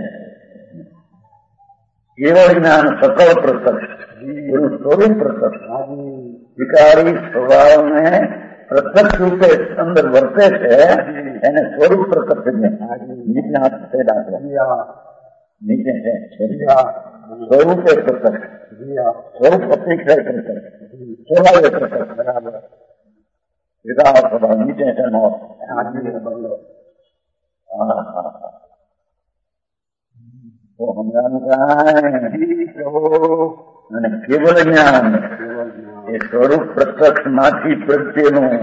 કેવળ જ્ઞાન સકળ પ્રત્યક્ષ, સ્વરૂપ પ્રત્યક્ષ. વિકારી સ્વભાવને પ્રત્યક્ષ રૂપે અંદર વર્તે છે એને સ્વરૂપ પ્રત્યક્ષ છે. નીચે હાથ છે દાખલો નીચે છે સ્વરૂપે પ્રત્યક્ષ સ્વરૂપ અપેક્ષા પ્રત્યક્ષ સ્વભાવે પ્રત્યક્ષ બરાબર વિકાસ સ્વભાવ નીચે છે નો સમજાનું કાંઈ અને કેવલ જ્ઞાન એ સ્વરૂપ પ્રત્યક્ષ માંથી પ્રત્યેનું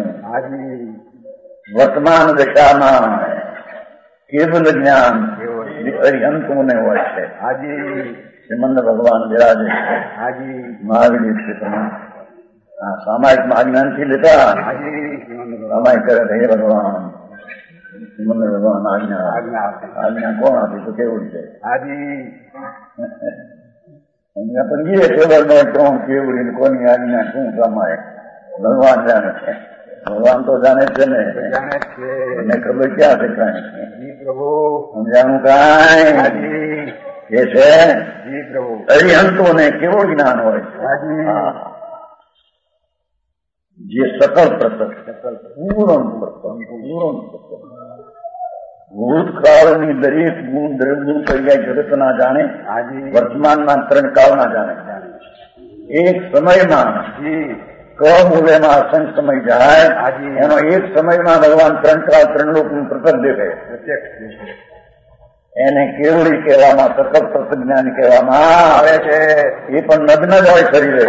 વર્તમાન દશામાં કેવલ જ્ઞાન અંતોને હોય છે. શ્રીમંદ ભગવાન બિરાજે છે મહાવીર ક્ષેત્રમાં સામાયિક આજ્ઞાનથી લેતા સામાયિક કરે હે ભગવાન શ્રીમંદ ભગવાન આજ્ઞા કોણ આપી તો કેવું છે સમજીએ કેવળ નો કોણ કેવડી કોની આજ્ઞા શું સામાયિક ભગવાન જાણે છે. ભગવાન તો જાણે છે ને એને ખબર ક્યાં છે કાંઈ સમજાણું કાંઈ એ છે અરિહંતો ને કેવું જ્ઞાન હોય જે સકલ પ્રત્યક્ષ પૂર્ણ ભૂતકાળની દરેક ગુણ દ્રવ્ય પર્યાય જગત ના જાણે વર્તમાનના ત્રણ કાળ ના જાણે એક સમયમાં કમૂલેમાં અસંખ્ય સમય જાય એનો એક સમયમાં ભગવાન ત્રણ કાળ ત્રણ લોકનું પ્રત્યક્ષ દેખાય એને કેવડી કહેવામાં સતત તત્વજ્ઞાન કહેવામાં આવે છે. એ પણ નગ્ન જ હોય શરીરે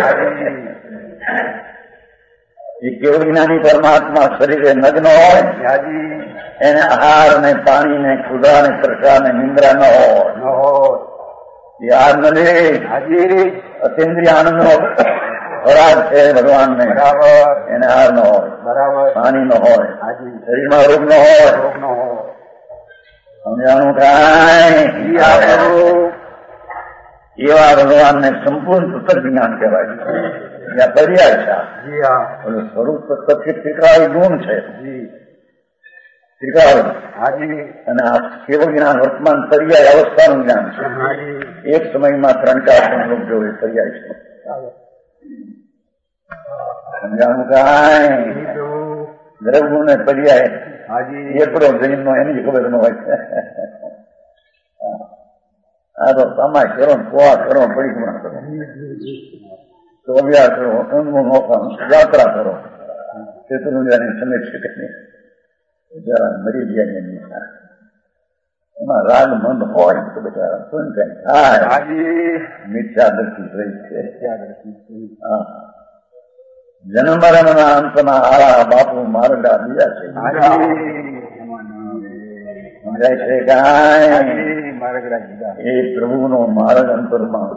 એ કેવળ જ્ઞાની પરમાત્મા શરીરે નગ્ન હોય એને આહાર ને પાણી ને ખુદા ને તરસા ને નિંદ્રા ન હોય એ આહાર ન લે અતિન્દ્રિય આનંદ નો ખોરાક છે ભગવાન ને એને આહાર ન હોય પાણી ન હોય શરીરમાં રોગ ન હોય સમજાણું કાંઈ એવા ભગવાન ને સંપૂર્ણ તત્વ જ્ઞાન કહેવાય ત્યાં પર્યાય છે સ્વરૂપ તત્વ ત્રિકાળ ગુણ છે ત્રિકાળ અને આ કેવળ જ્ઞાન વર્તમાન પર્યાય અવસ્થાનું જ્ઞાન છે. એક સમયમાં ત્રણ ચાર લોક જો એ પર્યાય છે સમજાણું કાંઈ દ્રવ્ય ને પર્યાય એકડો જૈનનો એની ખબર ન હોય આ તો સમાય કરો ને કોવા કરો પરિક્રમા કરો તો અભ્યાસ કરો યાત્રા કરો ચેતનની સમજ શકે નહીં બિચારા મરી ગયા એમાં રાગ મંદ હોય તો બિચારા શું કઈ થાય મિથ્યા દ્રષ્ટિ રહી છે. જન્મ મરણના અંતના આરા બાપુ મારડા બીજા છે સમજાય છે કાંઈ એ પ્રભુનો માર્ગ અંતરમાં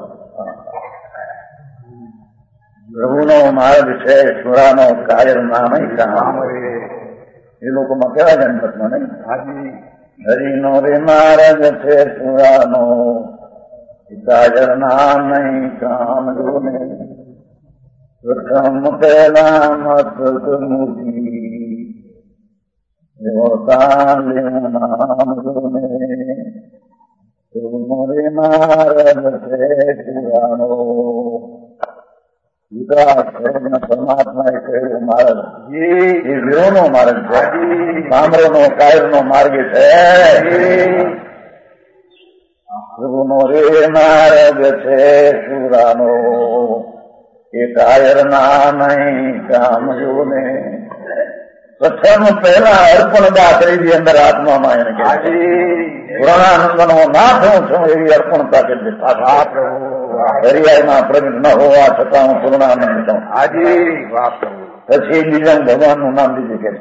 પ્રભુનો માર્ગ છે. સુરાનો કાયર નામ એ લોકોમાં કેવા જન્મમાં નહીં હરિનો રે માર્ગ છે સુરાનો કાયર નામ નહીં કામ જોને પ્રથમ પહેલા મત મૂકી નામ જોને રે માર્ગ છે સુરાનો વિકાસ પરમાત્મા એ કહ્યું માર્ગ એ વીરોનો માર્ગ છે સામરોનો કાયરનો માર્ગ છે પ્રભુનો રે માર્ગ છે સુરાનો એ કાયર ના નહીં કામ જોને પ્રથમ પહેલા અર્પણ દાખલી ની અંદર આત્મામાં એને કહે પુરાણાનંદ નો નાથ હું છું એવી અર્પણતા કે દરિયામાં પ્રગટ ન હોવા છતાં હું પૂર્ણાનંદ છું પછી બીજા ભગવાન નું નામ દીધું કે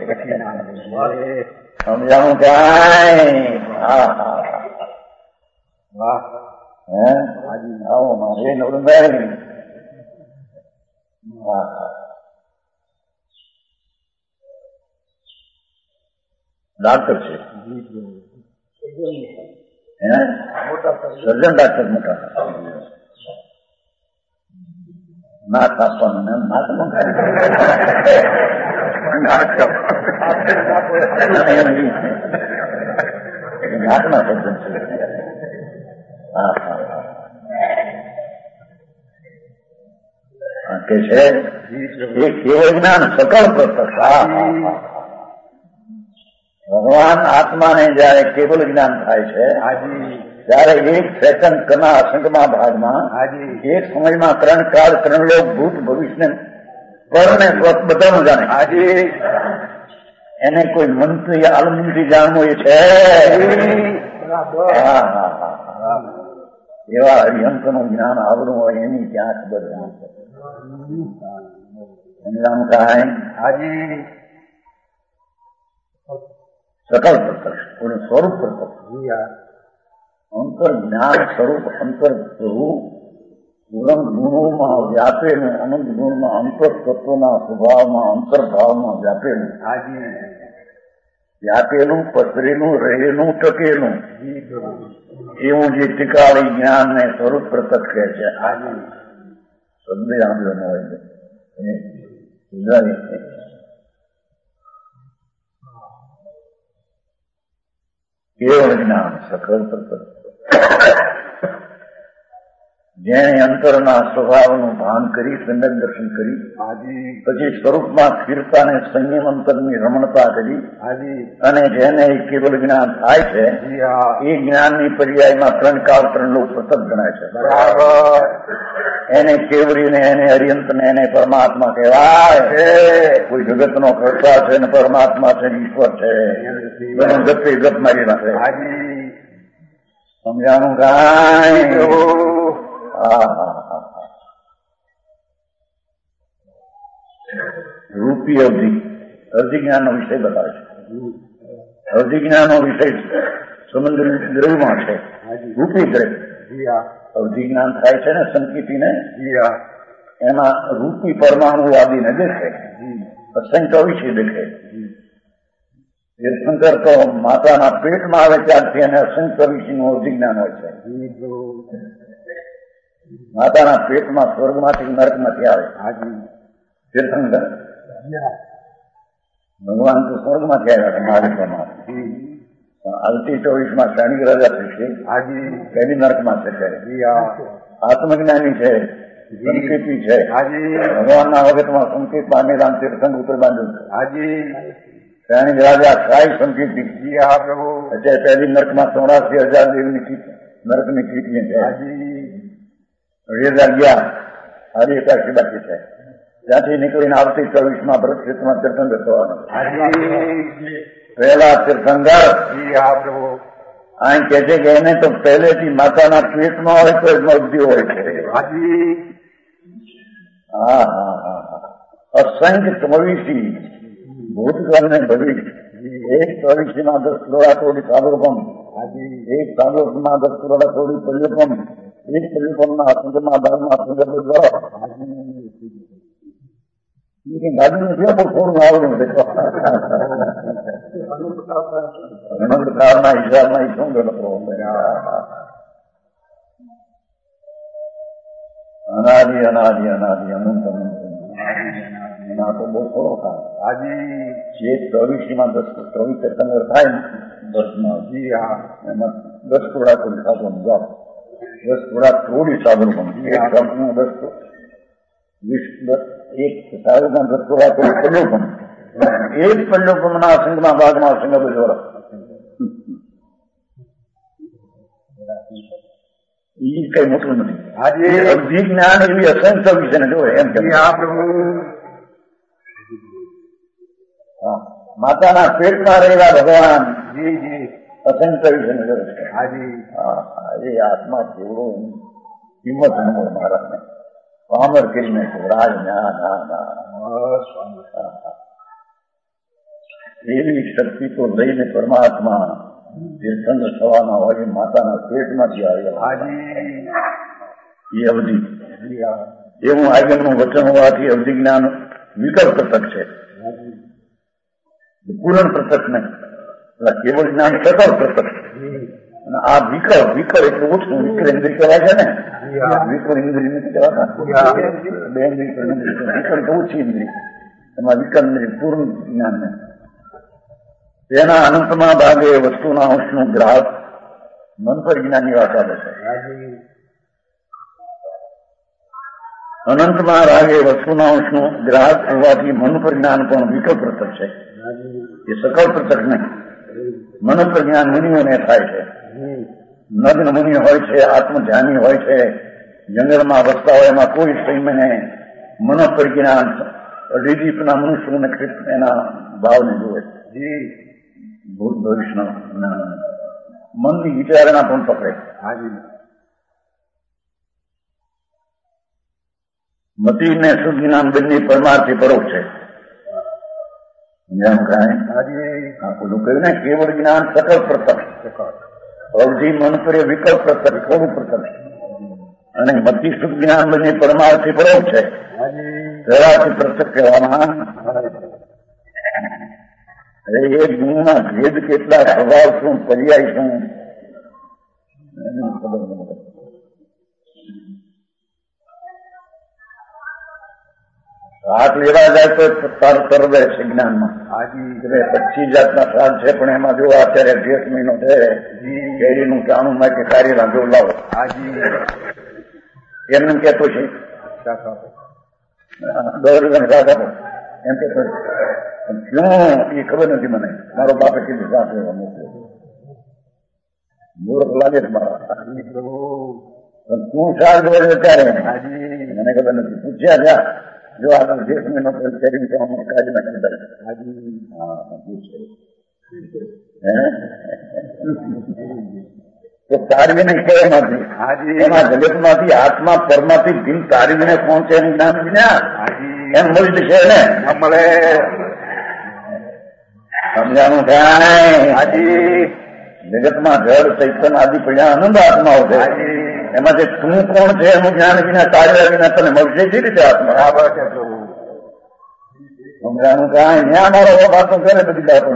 સમજાણું કાંઈ આવો મારે નવરંગાઈ ડાક્ટર છે સર્જન ડાક્ટર મોટા નાક આપવાનું નાકમાં નાકના સર્જન છે. કે છે એ કેવળ જ્ઞાન સકળ પ્રત્યક્ષ. ભગવાન આત્માને જયારે કેવળ જ્ઞાન થાય છે ત્યારે એક સેકન્ડ કના અસંગમાં ભાગમાં એક સમયમાં 3 કાળ 3 લોક ભૂત ભવિષ્ય પરને સ્વત બધાનું જાણે. એને કોઈ મંત્રી આલમથી જાણવું એ છે. એવા હરિહંસનું જ્ઞાન આવડું હોય એની ક્યાં ખબર સમજાણું કાંઈ સકલ પ્રત્યક્ષ કોઈ સ્વરૂપ પ્રત્યક્ષ અંતર જ્ઞાન સ્વરૂપ અંતર પ્રભુ પૂરણ ગુણોમાં વ્યાપેલું અનંત ગુણમાં અંતર તત્વના સ્વભાવમાં અંતર્ભાવમાં વ્યાપેલું પસરેલું રહેલું ટકેલું એવું જે ટીકાળી જ્ઞાન ને સ્વરૂપ પ્રત્યક્ષ કહે છે. શબ્દ આંદોલન હોય છે કેવળ જ્ઞાન સકળ પ્રત્યક્ષ. જેણે અંતરના સ્વભાવનું ભાન કરી સમ્યક દર્શન કરી પછી સ્વરૂપમાં સ્થિરતાને સંયમ અંતરની રમણતા કરી અને જેને કેવળ જ્ઞાન થાય છે એ જ્ઞાનની પર્યાયમાં 3 કાળ 3 લોક પૃથક ગણાય છે. એને કેવળીને એને હરિયંતને એને પરમાત્મા કહેવાય. કોઈ જગતનો કર્તા છે ને પરમાત્મા છે ઈશ્વર છે ગતે ગત મારી નાખે. સમજાણું કાંઈ? રૂપી અવધિ જ્ઞાન નો વિષય બતાવે છે. અવધિ જ્ઞાન નો વિષય સમુદ્ર દ્રવ્યમાં છે. રૂપી દ્રવ્ય અવધિ જ્ઞાન થાય છે ને સંકિતિને એમાં રૂપી પરમાણુવાદીને દેખે અસંખ્ય વિષય દેખે. તીર્થંકર તો માતાના પેટમાં આવે ત્યારથી એને અસંખ્ય વિષયનું અવધિ જ્ઞાન હોય છે. માતાના પેટમાં સ્વર્ગમાંથી નરકમાંથી આવે તીર્થંકર. ભગવાન તો સ્વર્ગમાંથી આવ્યા મહાદેવમાં. આવતી 24માં શનિ રાજા થશે પહેલી નરકમાં થશે. આત્મજ્ઞાની છે સંકેતી છે. ભગવાનના વખતમાં સંકેત પામેલા તીર્થંકર ઉત્તર બાંધ્યું છે. શનિ રાજા સાઈ સંકેતી અત્યારે પહેલી નરકમાં 84,000 દેવની નરકની કીર્તિ છે. 2000 ગયા આજે એકાશી બાકી છે. ત્યાંથી નીકળીને આવતી 24માં ભરત ક્ષેત્રમાં તીર્થંકર થવાનો. પહેલા તીર્થંકર અહીં કે છે કે એને તો પહેલેથી માતાના પેટમાં હોય તો અવધિ હોય છે. અસંખ્ય 24 ભૂતકાળ ને ભવિષ્ય. એક 24માં 10 કરોડા થોડી સાગરપમ, એક સાગરમાં 10 કરોડા થોડી પલ્યુપમ, એક પલ્યુપમના અસંખ્યમાં ભાગમાં અસંખ્ય ગાડી નથી બહુ થોડું આવડું છે. અનંતકાળના હિસાબમાં શું ગણતરો અનાદિ અનાદિ અનાદિ અનંત અનંત એના તો બહુ થોડો થાય. જે 24માં 10 24 તીર્થંકર થાય 10માં એમાં 10 કરોડા થોડી સાધન જાઓ, 10 કરોડા થોડી સાધન પણ એક સાધનમાં 10 એક સાધનમાં 10 કરોડા થોડી પલ્લો પણ એક પલ્લો પણના અસંગમાં ભાગમાં અસંગ બધો એ કઈ મોટું નથી. આજે અવધિ જ્ઞાન એવી અસંખ્ય વિશે ને જો એમ કે માતાના પેટમાં રહેલા ભગવાન અસંખ્ય વિશે ને જો એ આત્મા કેવડો કિંમત ન હોય મહારાજને પામર કરીને રાજ ના ના ના એવી શક્તિ તો લઈને પરમાત્મા તીર્થંકર થવાના હોય માતાના પેટમાંથી આવ્યા એ અવધિ. એવું આગળનું વચન હોવાથી અવધિ જ્ઞાન વિકલ્પ પ્રત્યક્ષ છે, પૂરણ પ્રત્યક્ષ નહીં. કેવળ જ્ઞાન સકળ પ્રત્યક્ષ. અને આ વિકળ એટલું ઓછું વિકળ ઇન્દ્રિય કહેવાય છે ને. વિકળ ઇન્દ્રિય નથી કહેવાતા. બે ઇન્દ્રિય વિકળ તો ઓછી ઇન્દ્રિય, એમાં વિકળ ઇન્દ્રિય પૂર્ણ જ્ઞાન ને તેના અનંતમાં ભાગે વસ્તુના અંશનું ગ્રાહક મન પર જ્ઞાનની વાત આવે છે. અનંતમાં રાગે વસ્તુના અંશનું ગ્રાહક હોવાથી મન પ્રજ્ઞાન પણ વિકલ્પ પ્રત્યક્ષ છે. એ સકલ પ્રત્યક્ષ નહીં. મન પ્રજ્ઞાન મુનિઓને થાય છે. નગ્ન મુનિ હોય છે, આત્મધ્યાની હોય છે, જંગલમાં વસતા હોય, એમાં કોઈ સંયમને મન પ્રજ્ઞાન અઢીદીપના મનુષ્યોને એના ભાવને જુએ. ભૂત ભવિષ્યના મનની વિચારણા પણ પકડે. મતિ ને શુદ્ધ જ્ઞાન બંને પરમાર્થી પરોક્ષ છે. પેલું કહ્યું ને કેવળ જ્ઞાન સકલ પ્રત્યક્ષ, અવધિ મન કરે વિકલ્પ પ્રત્યક્ષ, થોડું પ્રત્યક્ષ. અને મતિ શુદ્ધ જ્ઞાન બંને પરમાર્થી પરોક્ષ છે. જરાથી પ્રત્યક્ષ કહેવામાં એ ગુણના ભેદ કેટલા, સ્વભાવ શું, પર્યાય શું, એની ખબર નથી. હાથ લેવા જાય તો તરવે છે જ્ઞાનમાં. 25 જાતના સ્વાદ છે, પણ એમાં જો અત્યારે 1 મહિનો છે, કેરીનું ચાણું માં કે કારીના જો લાવો એમને કેતો છે એમ કે શું એ ખબર નથી મને. મારો બાપે કીધું શાક લેવા મોકલ્યો. મૂર્ખ લાગે છે મારા. તું શાક જોડે ત્યારે મને ખબર નથી. પૂછ્યા જા જો આગળ 1 મહિનો કેરી કાઢી નાખી તો તારવીને કહેવામાંથી એમાં જગતમાંથી આત્મા પરમાથી દિલ તારવીને પહોંચે એનું જ્ઞાન વિના એમ મળી છે ને મળે. સમજાનું થાય. જગતમાં જળ ચૈતન આદિ પડ્યા આનંદ આત્માઓ છે. એમાંથી તું કોણ છે એનું જ્ઞાન વિના તાર્યા વિના તને મળશે જે રીતે આત્મા. બરાબર છે. સમજાનું કાંઈ ત્યાં મારો વાતો કરે બધી બાબત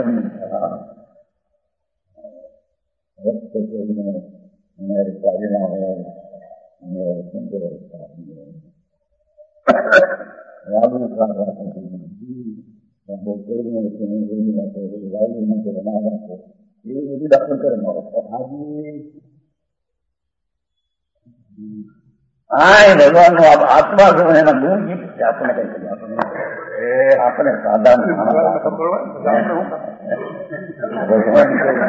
એ બધી દાખલ કરે મારો. હા ભગવાન નો આત્મા જો એના ગુણ ગીત આપણે કઈ કરીએ. આપણે સાદા ભગવાન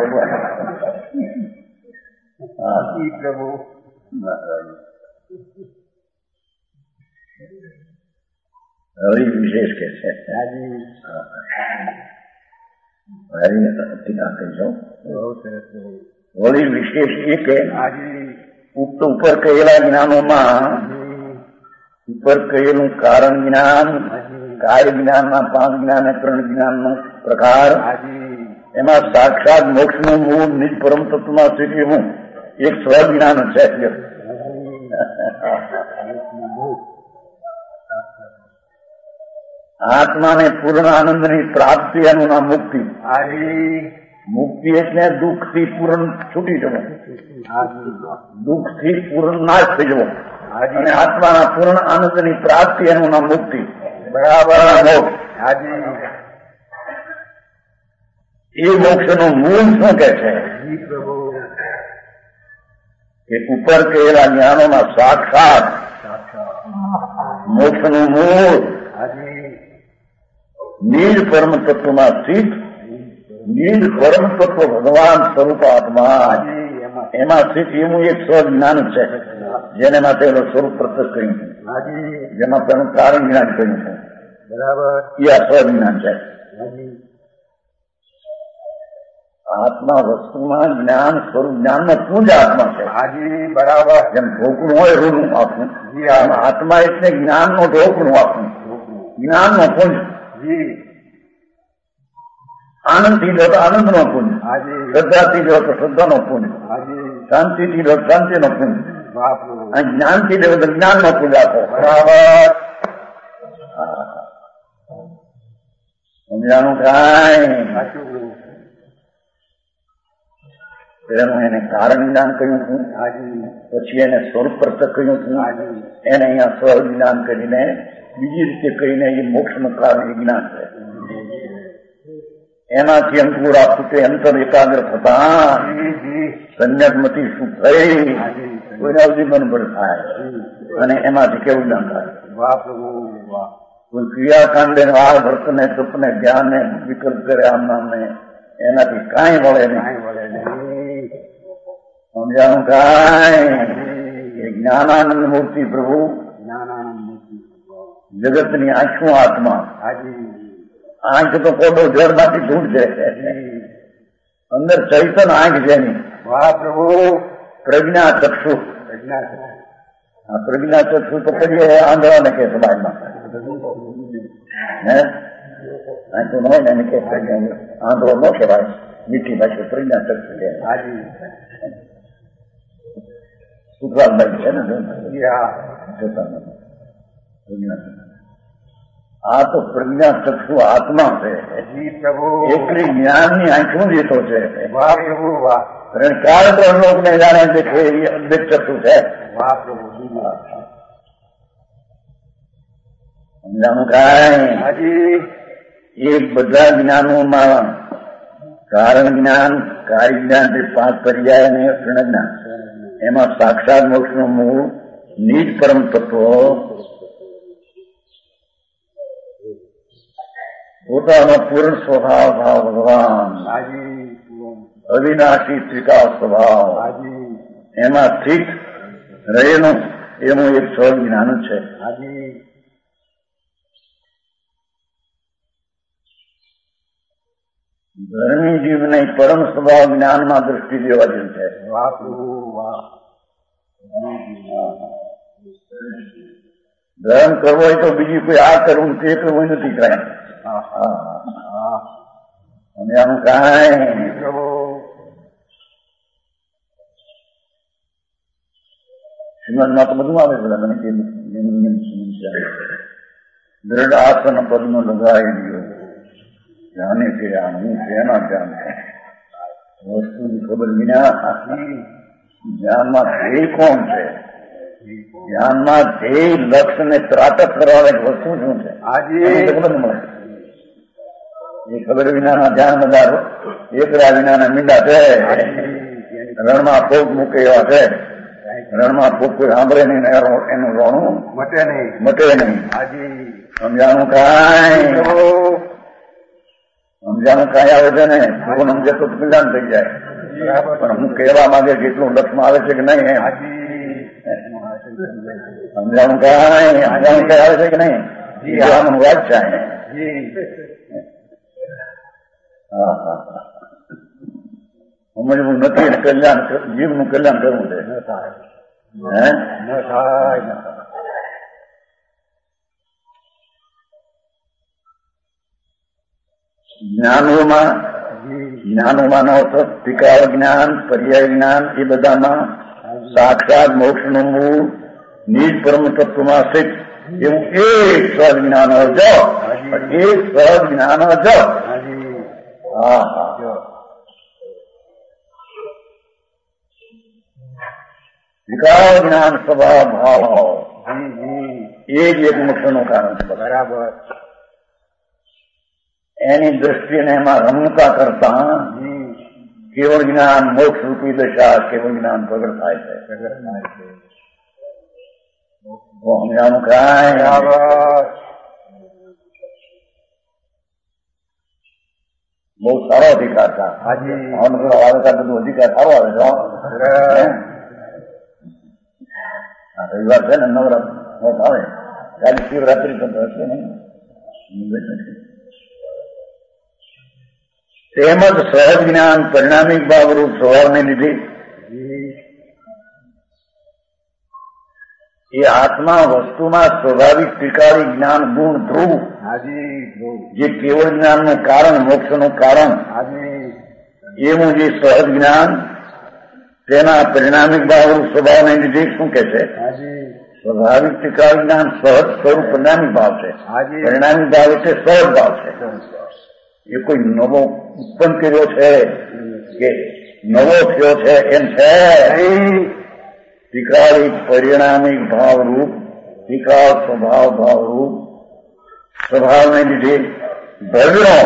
પ્રભુ હરિ વિશેષ કે છે. હોળી વિશેષ એ કે ઉપર કહેલા જ્ઞાનોમાં ઉપર કહેલું કારણ જ્ઞાન, કાર્ય જ્ઞાનના 5 જ્ઞાન, 3 જ્ઞાનનો પ્રકાર, એમાં સાક્ષાત મોક્ષનું મૂળ નિજ પરમ તત્વમાં સ્થિતિનું એક સ્વજ્ઞાન છે. આત્માને પૂર્ણ આનંદની પ્રાપ્તિ એનું નામ મુક્તિ. મુક્તિ એટલે દુઃખથી પૂર્ણ છૂટી જવું, દુઃખથી પૂર્ણ નાશ થઈ જવો, અને આત્માના પૂર્ણ આનંદની પ્રાપ્તિ એનું નામ મુક્તિ. બરાબર. એ મોક્ષનું મૂળ શું કે છે કે ઉપર કહેલા જ્ઞાનોમાં સાક્ષાત મોક્ષનું મૂળ નિજ પરમ તત્વમાં સ્થિત નિજ પરમ તત્વ ભગવાન સ્વરૂપ આત્મા એમાં સ્થિત એવું એક સ્વજ્ઞાન છે જેને માટે સ્વરૂપ પ્રત્યક્ષ કર્યું છે, જેમાં તેનું કારણ જ્ઞાન કર્યું છે. બરાબર. એ આ સ્વજ્ઞાન છે. આત્મા વસ્તુમાં જ્ઞાન સ્વરૂપ જ્ઞાનનો પૂંજ આત્મા છે. બરાબર. જેમ ઢોકણું હોય રૂનું આખું, આત્મા એટલે જ્ઞાનનો ઢોકણું આખું, જ્ઞાનનો પુંજ. આનંદથી લો તો આનંદનો પુંજ, શ્રદ્ધાથી લો તો શ્રદ્ધાનો પુંજ, શાંતિથી લો શાંતિનો પુંજ, અને જ્ઞાનથી લો તો જ્ઞાનનો પુંજ આપો. બરાબર. સમજાનું કાંઈ પેલું એને કારણ જ્ઞાન કહ્યું હતું, પછી એને સ્વરૂપ પ્રત્યક્ષ કહ્યું હતું, એને અહીંયા સ્વ જ્ઞાન કરીને બીજી રીતે કહીને એ મોક્ષનું કારણ જ્ઞાન છે. એનાથી અંકુર આપતું તે અંતર એકાગ્ર થતા સંજ્ઞાત્મથી શું થઈ કોઈને અવધિ મનબળ થાય અને એમાંથી કેવું જ્ઞાન થાય. વાહ પ્રભુ વાહ. કોઈ ક્રિયાકાંડ આ વર્તને સપને જ્ઞાનને વિકલ્પ કરે આમ નામને એનાથી કાંઈ વળે નહીં. કાંઈ વળે નહીં. સમજાનું કાંઈ એ જ્ઞાનાનંદ મૂર્તિ પ્રભુ, જ્ઞાનાનંદ મૂર્તિ જગતની આંખું આત્મા. હાજી. આંખ તો કોડો જળમાંથી ધૂળ છે, અંદર ચૈતન આંખ છે એની. વાહ પ્રભુ. પ્રજ્ઞા ચક્ષુ. આ પ્રજ્ઞા ચક્ષુ તો કરીએ આંધળાને કે સમાજમાં હે આંખું ન હોય ને એને કે આંધળો ન કહેવાય, મીઠી ભાષા પ્રજ્ઞા ચક્ષુ કે. હાજી. સુખલાલભાઈ છે ને આ તો પ્રજ્ઞા ચક્ષુ આત્મા છે. એકલી જ્ઞાનની આંખનું જેતો છે. વાહ પ્રભુ વાહ. કારણ લોક ને જાણે દેખે અદ્વૈત ચક્ષુ છે. વાહ પ્રભુ. સમજાનું કાંઈ હાજી. એ બધા જ્ઞાનોમાં કારણ જ્ઞાન, કાર્ય જ્ઞાન થી 5 પર્યાય અને ક્ષણ જ્ઞાન, એમાં સાક્ષાત મોક્ષનું મૂળ નિજ પરમ તત્વ પોતાનો પૂર્ણ સ્વભાવ ભાવ ભગવાન, અવિનાશી ત્રિકાળ સ્વભાવ, એમાં સ્થિત રહેલું એનું એક સહજ જ્ઞાન છે. ધર્મી જીવને પરમ સ્વભાવ જ્ઞાનમાં દૃષ્ટિ દેવા જેવું છે. ધર્મ કરવો હોય તો બીજી કોઈ આ કરવું તે કરવું નથી કાંઈ. અને આનું કાંઈ શ્રીમદમાં તો બધું આવે છે. મને દ્રઢ આસન પદનો લગાવી દો, જાણે કે આ હું શેના ધ્યાન વસ્તુની ખબર વિના ધ્યાનમાં ધ્યેય કોણ છે? ધ્યાનમાં ધ્યેય લક્ષ્ય ને ત્રાટક કરવાની વસ્તુ શું છે ખબર ન મળે. એ ખબર વિનાના ધ્યાન બધા એકરા વિનાના મીંડા છે. રણમાં ફોગ મૂકે એવા છે. રણમાં ફોગ કોઈ સાંભળે નહીં, એનું રોણું મટે નહીં. સમજાનું કાંઈ આવે છે ને ભગવાન સમજે તો કલ્યાણ થઈ જાય. પણ હું કહેવા માંગે કેટલું લક્ષમાં આવે છે કે નહીં એમ સમજાણું કાંઈ આવે છે કે નહીં વાત છે. સમજવું નથી કલ્યાણ, જીવનું કલ્યાણ કરવું છે. જ્ઞાનોમાં ત્રિકાળ જ્ઞાન, પર્યાય જ્ઞાન, એ બધામાં સાક્ષાત મોક્ષનું મૂળ નિજ પરમ તત્વમાં સ્થિત એવું એક સહજ જ્ઞાન અર્જો, એક સહજ જ્ઞાન અર્જો. ત્રિકાળ જ્ઞાન સ્વભાવ ભાવ એ જ એક મોક્ષનું કારણ છે. બરાબર. એની દ્રષ્ટિને એમાં રમતા કરતા કેવળ જ્ઞાન મોક્ષ રૂપી દશા, કેવળ જ્ઞાન પ્રગટ થાય છે. સમજાનું કાંઈ બહુ સારો અધિકાર था. આવે ત્યાં બધું અધિકાર સારો આવે છે. રવિવાર છે ને નવરાત્ર આવે, કાલે શિવરાત્રી તો હશે નહીં. તેમજ સહજ જ્ઞાન પરિણામિક ભાવરૂપ સ્વભાવને લીધે એ આત્મા વસ્તુમાં સ્વાભાવિક ત્રિકાળી જ્ઞાન ગુણ ધ્રુવ જે કેવળ જ્ઞાનનું કારણ, મોક્ષનું કારણ એવું જે સહજ જ્ઞાન તેના પરિણામિક ભાવરૂપ સ્વભાવને લીધે શું કે છે? સ્વાભાવિક ત્રિકાળી જ્ઞાન સહજ સ્વરૂપ પરિણામિક ભાવ છે. પરિણામિક ભાવ એટલે સહજ ભાવ છે. એ કોઈ નવો ઉત્પન્ન કર્યો છે કે નવો થયો છે એમ છે. ત્રિકાળી પરિણામિક ભાવરૂપ, ત્રિકાળ સ્વભાવ ભાવરૂપ સ્વભાવને લીધે દ્રવ્યનો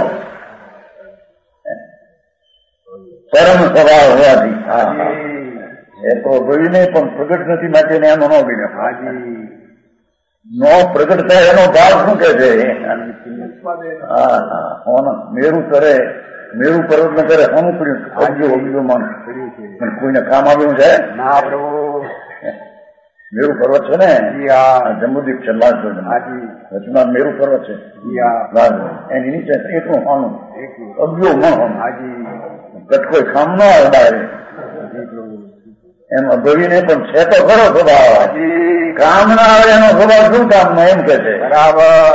પરમ સ્વભાવ હોવાથી એ તો ભય નહીં પણ પ્રગટ નથી માટે એનો ન બન્યો. નો પ્રગટ થાય એનો ભાવ શું કે છે? હા હા હોના મેરુ કરે મેરુ પર્વત ને કરે હોનું પડ્યું અબજો માન કોઈને કામ આવ્યું છે ના પ્રભુ. મેરુ પર્વત છે ને જંબુદીપ છે વચમાં મેરુ પર્વત છે એની નીચે એટલું હોનું અબજો મણ કોઈ કામ ન આવે એમ અભવીને પણ છે તો ખરો સ્વભાવ કામ ના આવે એનો સ્વભાવ શું કામ નો એમ કે છે બરાબર.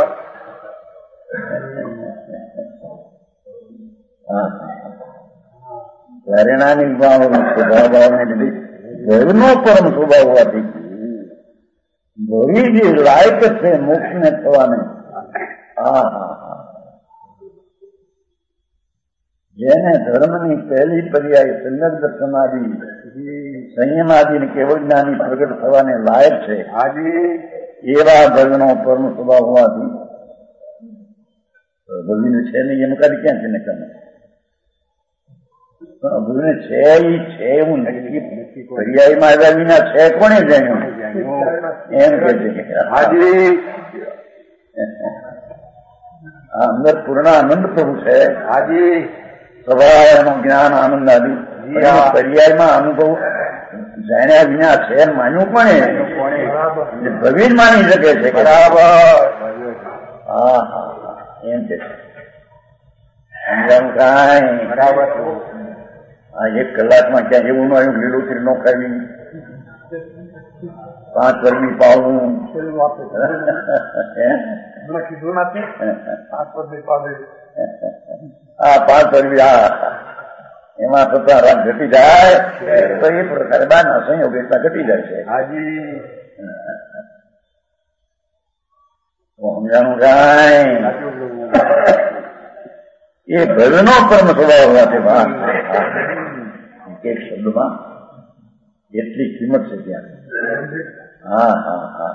પ્રેરણાની સ્વભાવ ભાવને લીધી ભયનો પરમ સ્વભાવ હોવાથી ભરી જે લાયક છે મોક્ષ ને થવાને હા હા હા જેને ધર્મની પહેલી પર્યાય સંગત દર્શનાદી સંયમાદિ કેવળ જ્ઞાની પ્રગટ થવાને લાયક છે એવા ભગનો પરમ સ્વભાવ હોવાથી ભગીને છે નહીં એનું કાર્ય ક્યાં છે ને તમે ભગને છે એ છે એવું નક્કી પર્યાયમાં આવ્યા વિના છે કોને જાણ્યું એમ કે છે અંદર પૂર્ણ આનંદ પ્રભુ છે સ્વભાવનું જ્ઞાન આનંદ આદિ પર્યાયમાં અનુભવ જાણ્યા વિના છે માન્યું કોને ભગીન માની શકે છે બરાબર. હા હા એમ કે સમજાવું કાંઈ બરાબર. આ 1 કલાકમાં ક્યાં એવું ન આવ્યું લીલોતરી ન ખાવી 5 વર્ષની પાવું હા 5 વર્ષ હા એમાં થતા રાત ઘટી જાય તો એ પ્રકારે બારના સંયોગ એટલા ઘટી જાય છે સમજાણું કાંઈ એ ભયનો કર્મ સ્વભાવ હોવાથી એક શબ્દમાં એટલી કિંમત છે ત્યાં. હા હા હા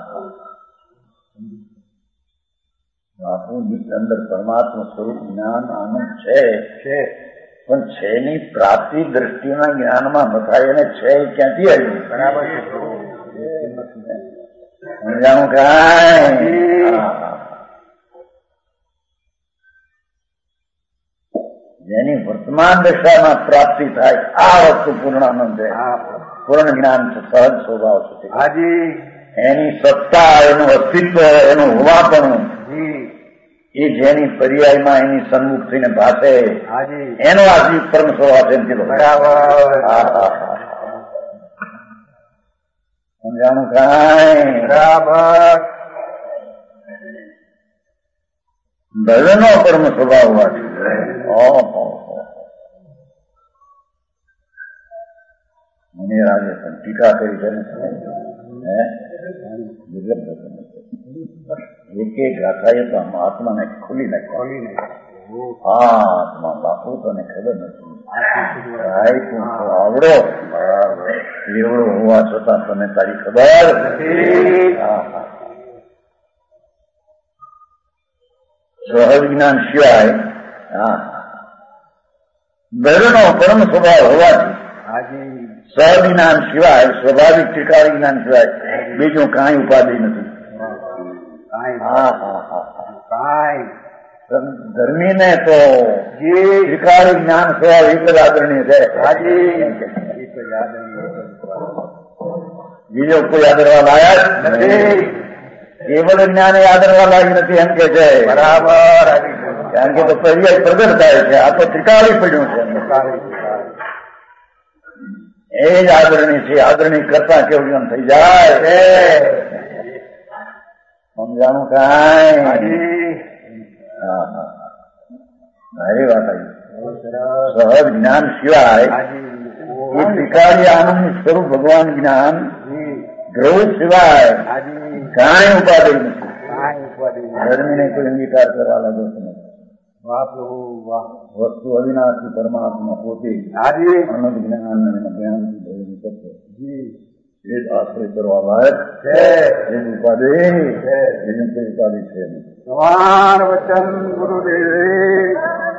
બાપુની અંદર પરમાત્મા સ્વરૂપ જ્ઞાન આનંદ છે પણ છે ની પ્રાપ્તિ દ્રષ્ટિના જ્ઞાનમાં ન થાય અને છે ક્યાંથી આવ્યું બરાબર સમજાણું કાંઈ જેની વર્તમાન દશામાં પ્રાપ્તિ થાય આ વસ્તુ પૂર્ણાનંદ છે પૂર્ણ જ્ઞાન છે સહજ સ્વભાવ છે એની સત્તા એનું અસ્તિત્વ એનું હોવાપણું એ જેની પર્યાયમાં એની સન્મુખ થઈને ભાષે એનો આ પરમ સ્વભાવ છે એમ કીધું બરાબર. સમજાણું કાંઈ બરાબર. ભયનો પરમ સ્વભાવ હોવાથી મને રાજે પણ ટીકા કરી છે એક ગાથાએ તો આત્માને ખોલી નાખ્યો આત્મા બાપુ તને ખબર નથી આવડો એવડો હોવા છતાં તને તારી ખબર સહજ જ્ઞાન સિવાય ભયનો પરમ સ્વભાવ હોવાથી સહજ જ્ઞાન સિવાય સ્વાભાવિક ટીકાવી જ્ઞાન સિવાય બીજું કાંઈ ઉપાધિ નથી. ધર્મીને તો ટીકાવી જ્ઞાન સિવાય એક જ આદરણીય છે બીજો કોઈ આદરવા લાયક નથી. કેવળ જ્ઞાન એ આદરવા લાયક નથી એમ કે છે બરાબર. કારણ કે તો પર્યાય પ્રગટ થાય છે આ તો ત્રિકાળી પડ્યું છે એ જ આદરણી છે આદરણી કરતા કેવું થઈ જાય સમજાણું કાંઈ સારી વાત આવી સહજ જ્ઞાન સિવાય એ ત્રિકાળી આનંદ સ્વરૂપ ભગવાન જ્ઞાન ગ્રહ સિવાય કાંઈ ઉપાધિ નથી. ધર્મીને કોઈ અંગીકાર કરવા લાગો છે વસ્તુ અવિનાશી પરમાત્મા પોતે અનંત જ્ઞાન જ્ઞાનથી ભરેલું તત્વ એ જ આશ્રય કરવા લાયક છે. એની ઉપાધિ એની કોઈ ઉપાધિ છે નહીં. વચન ગુરુદેવ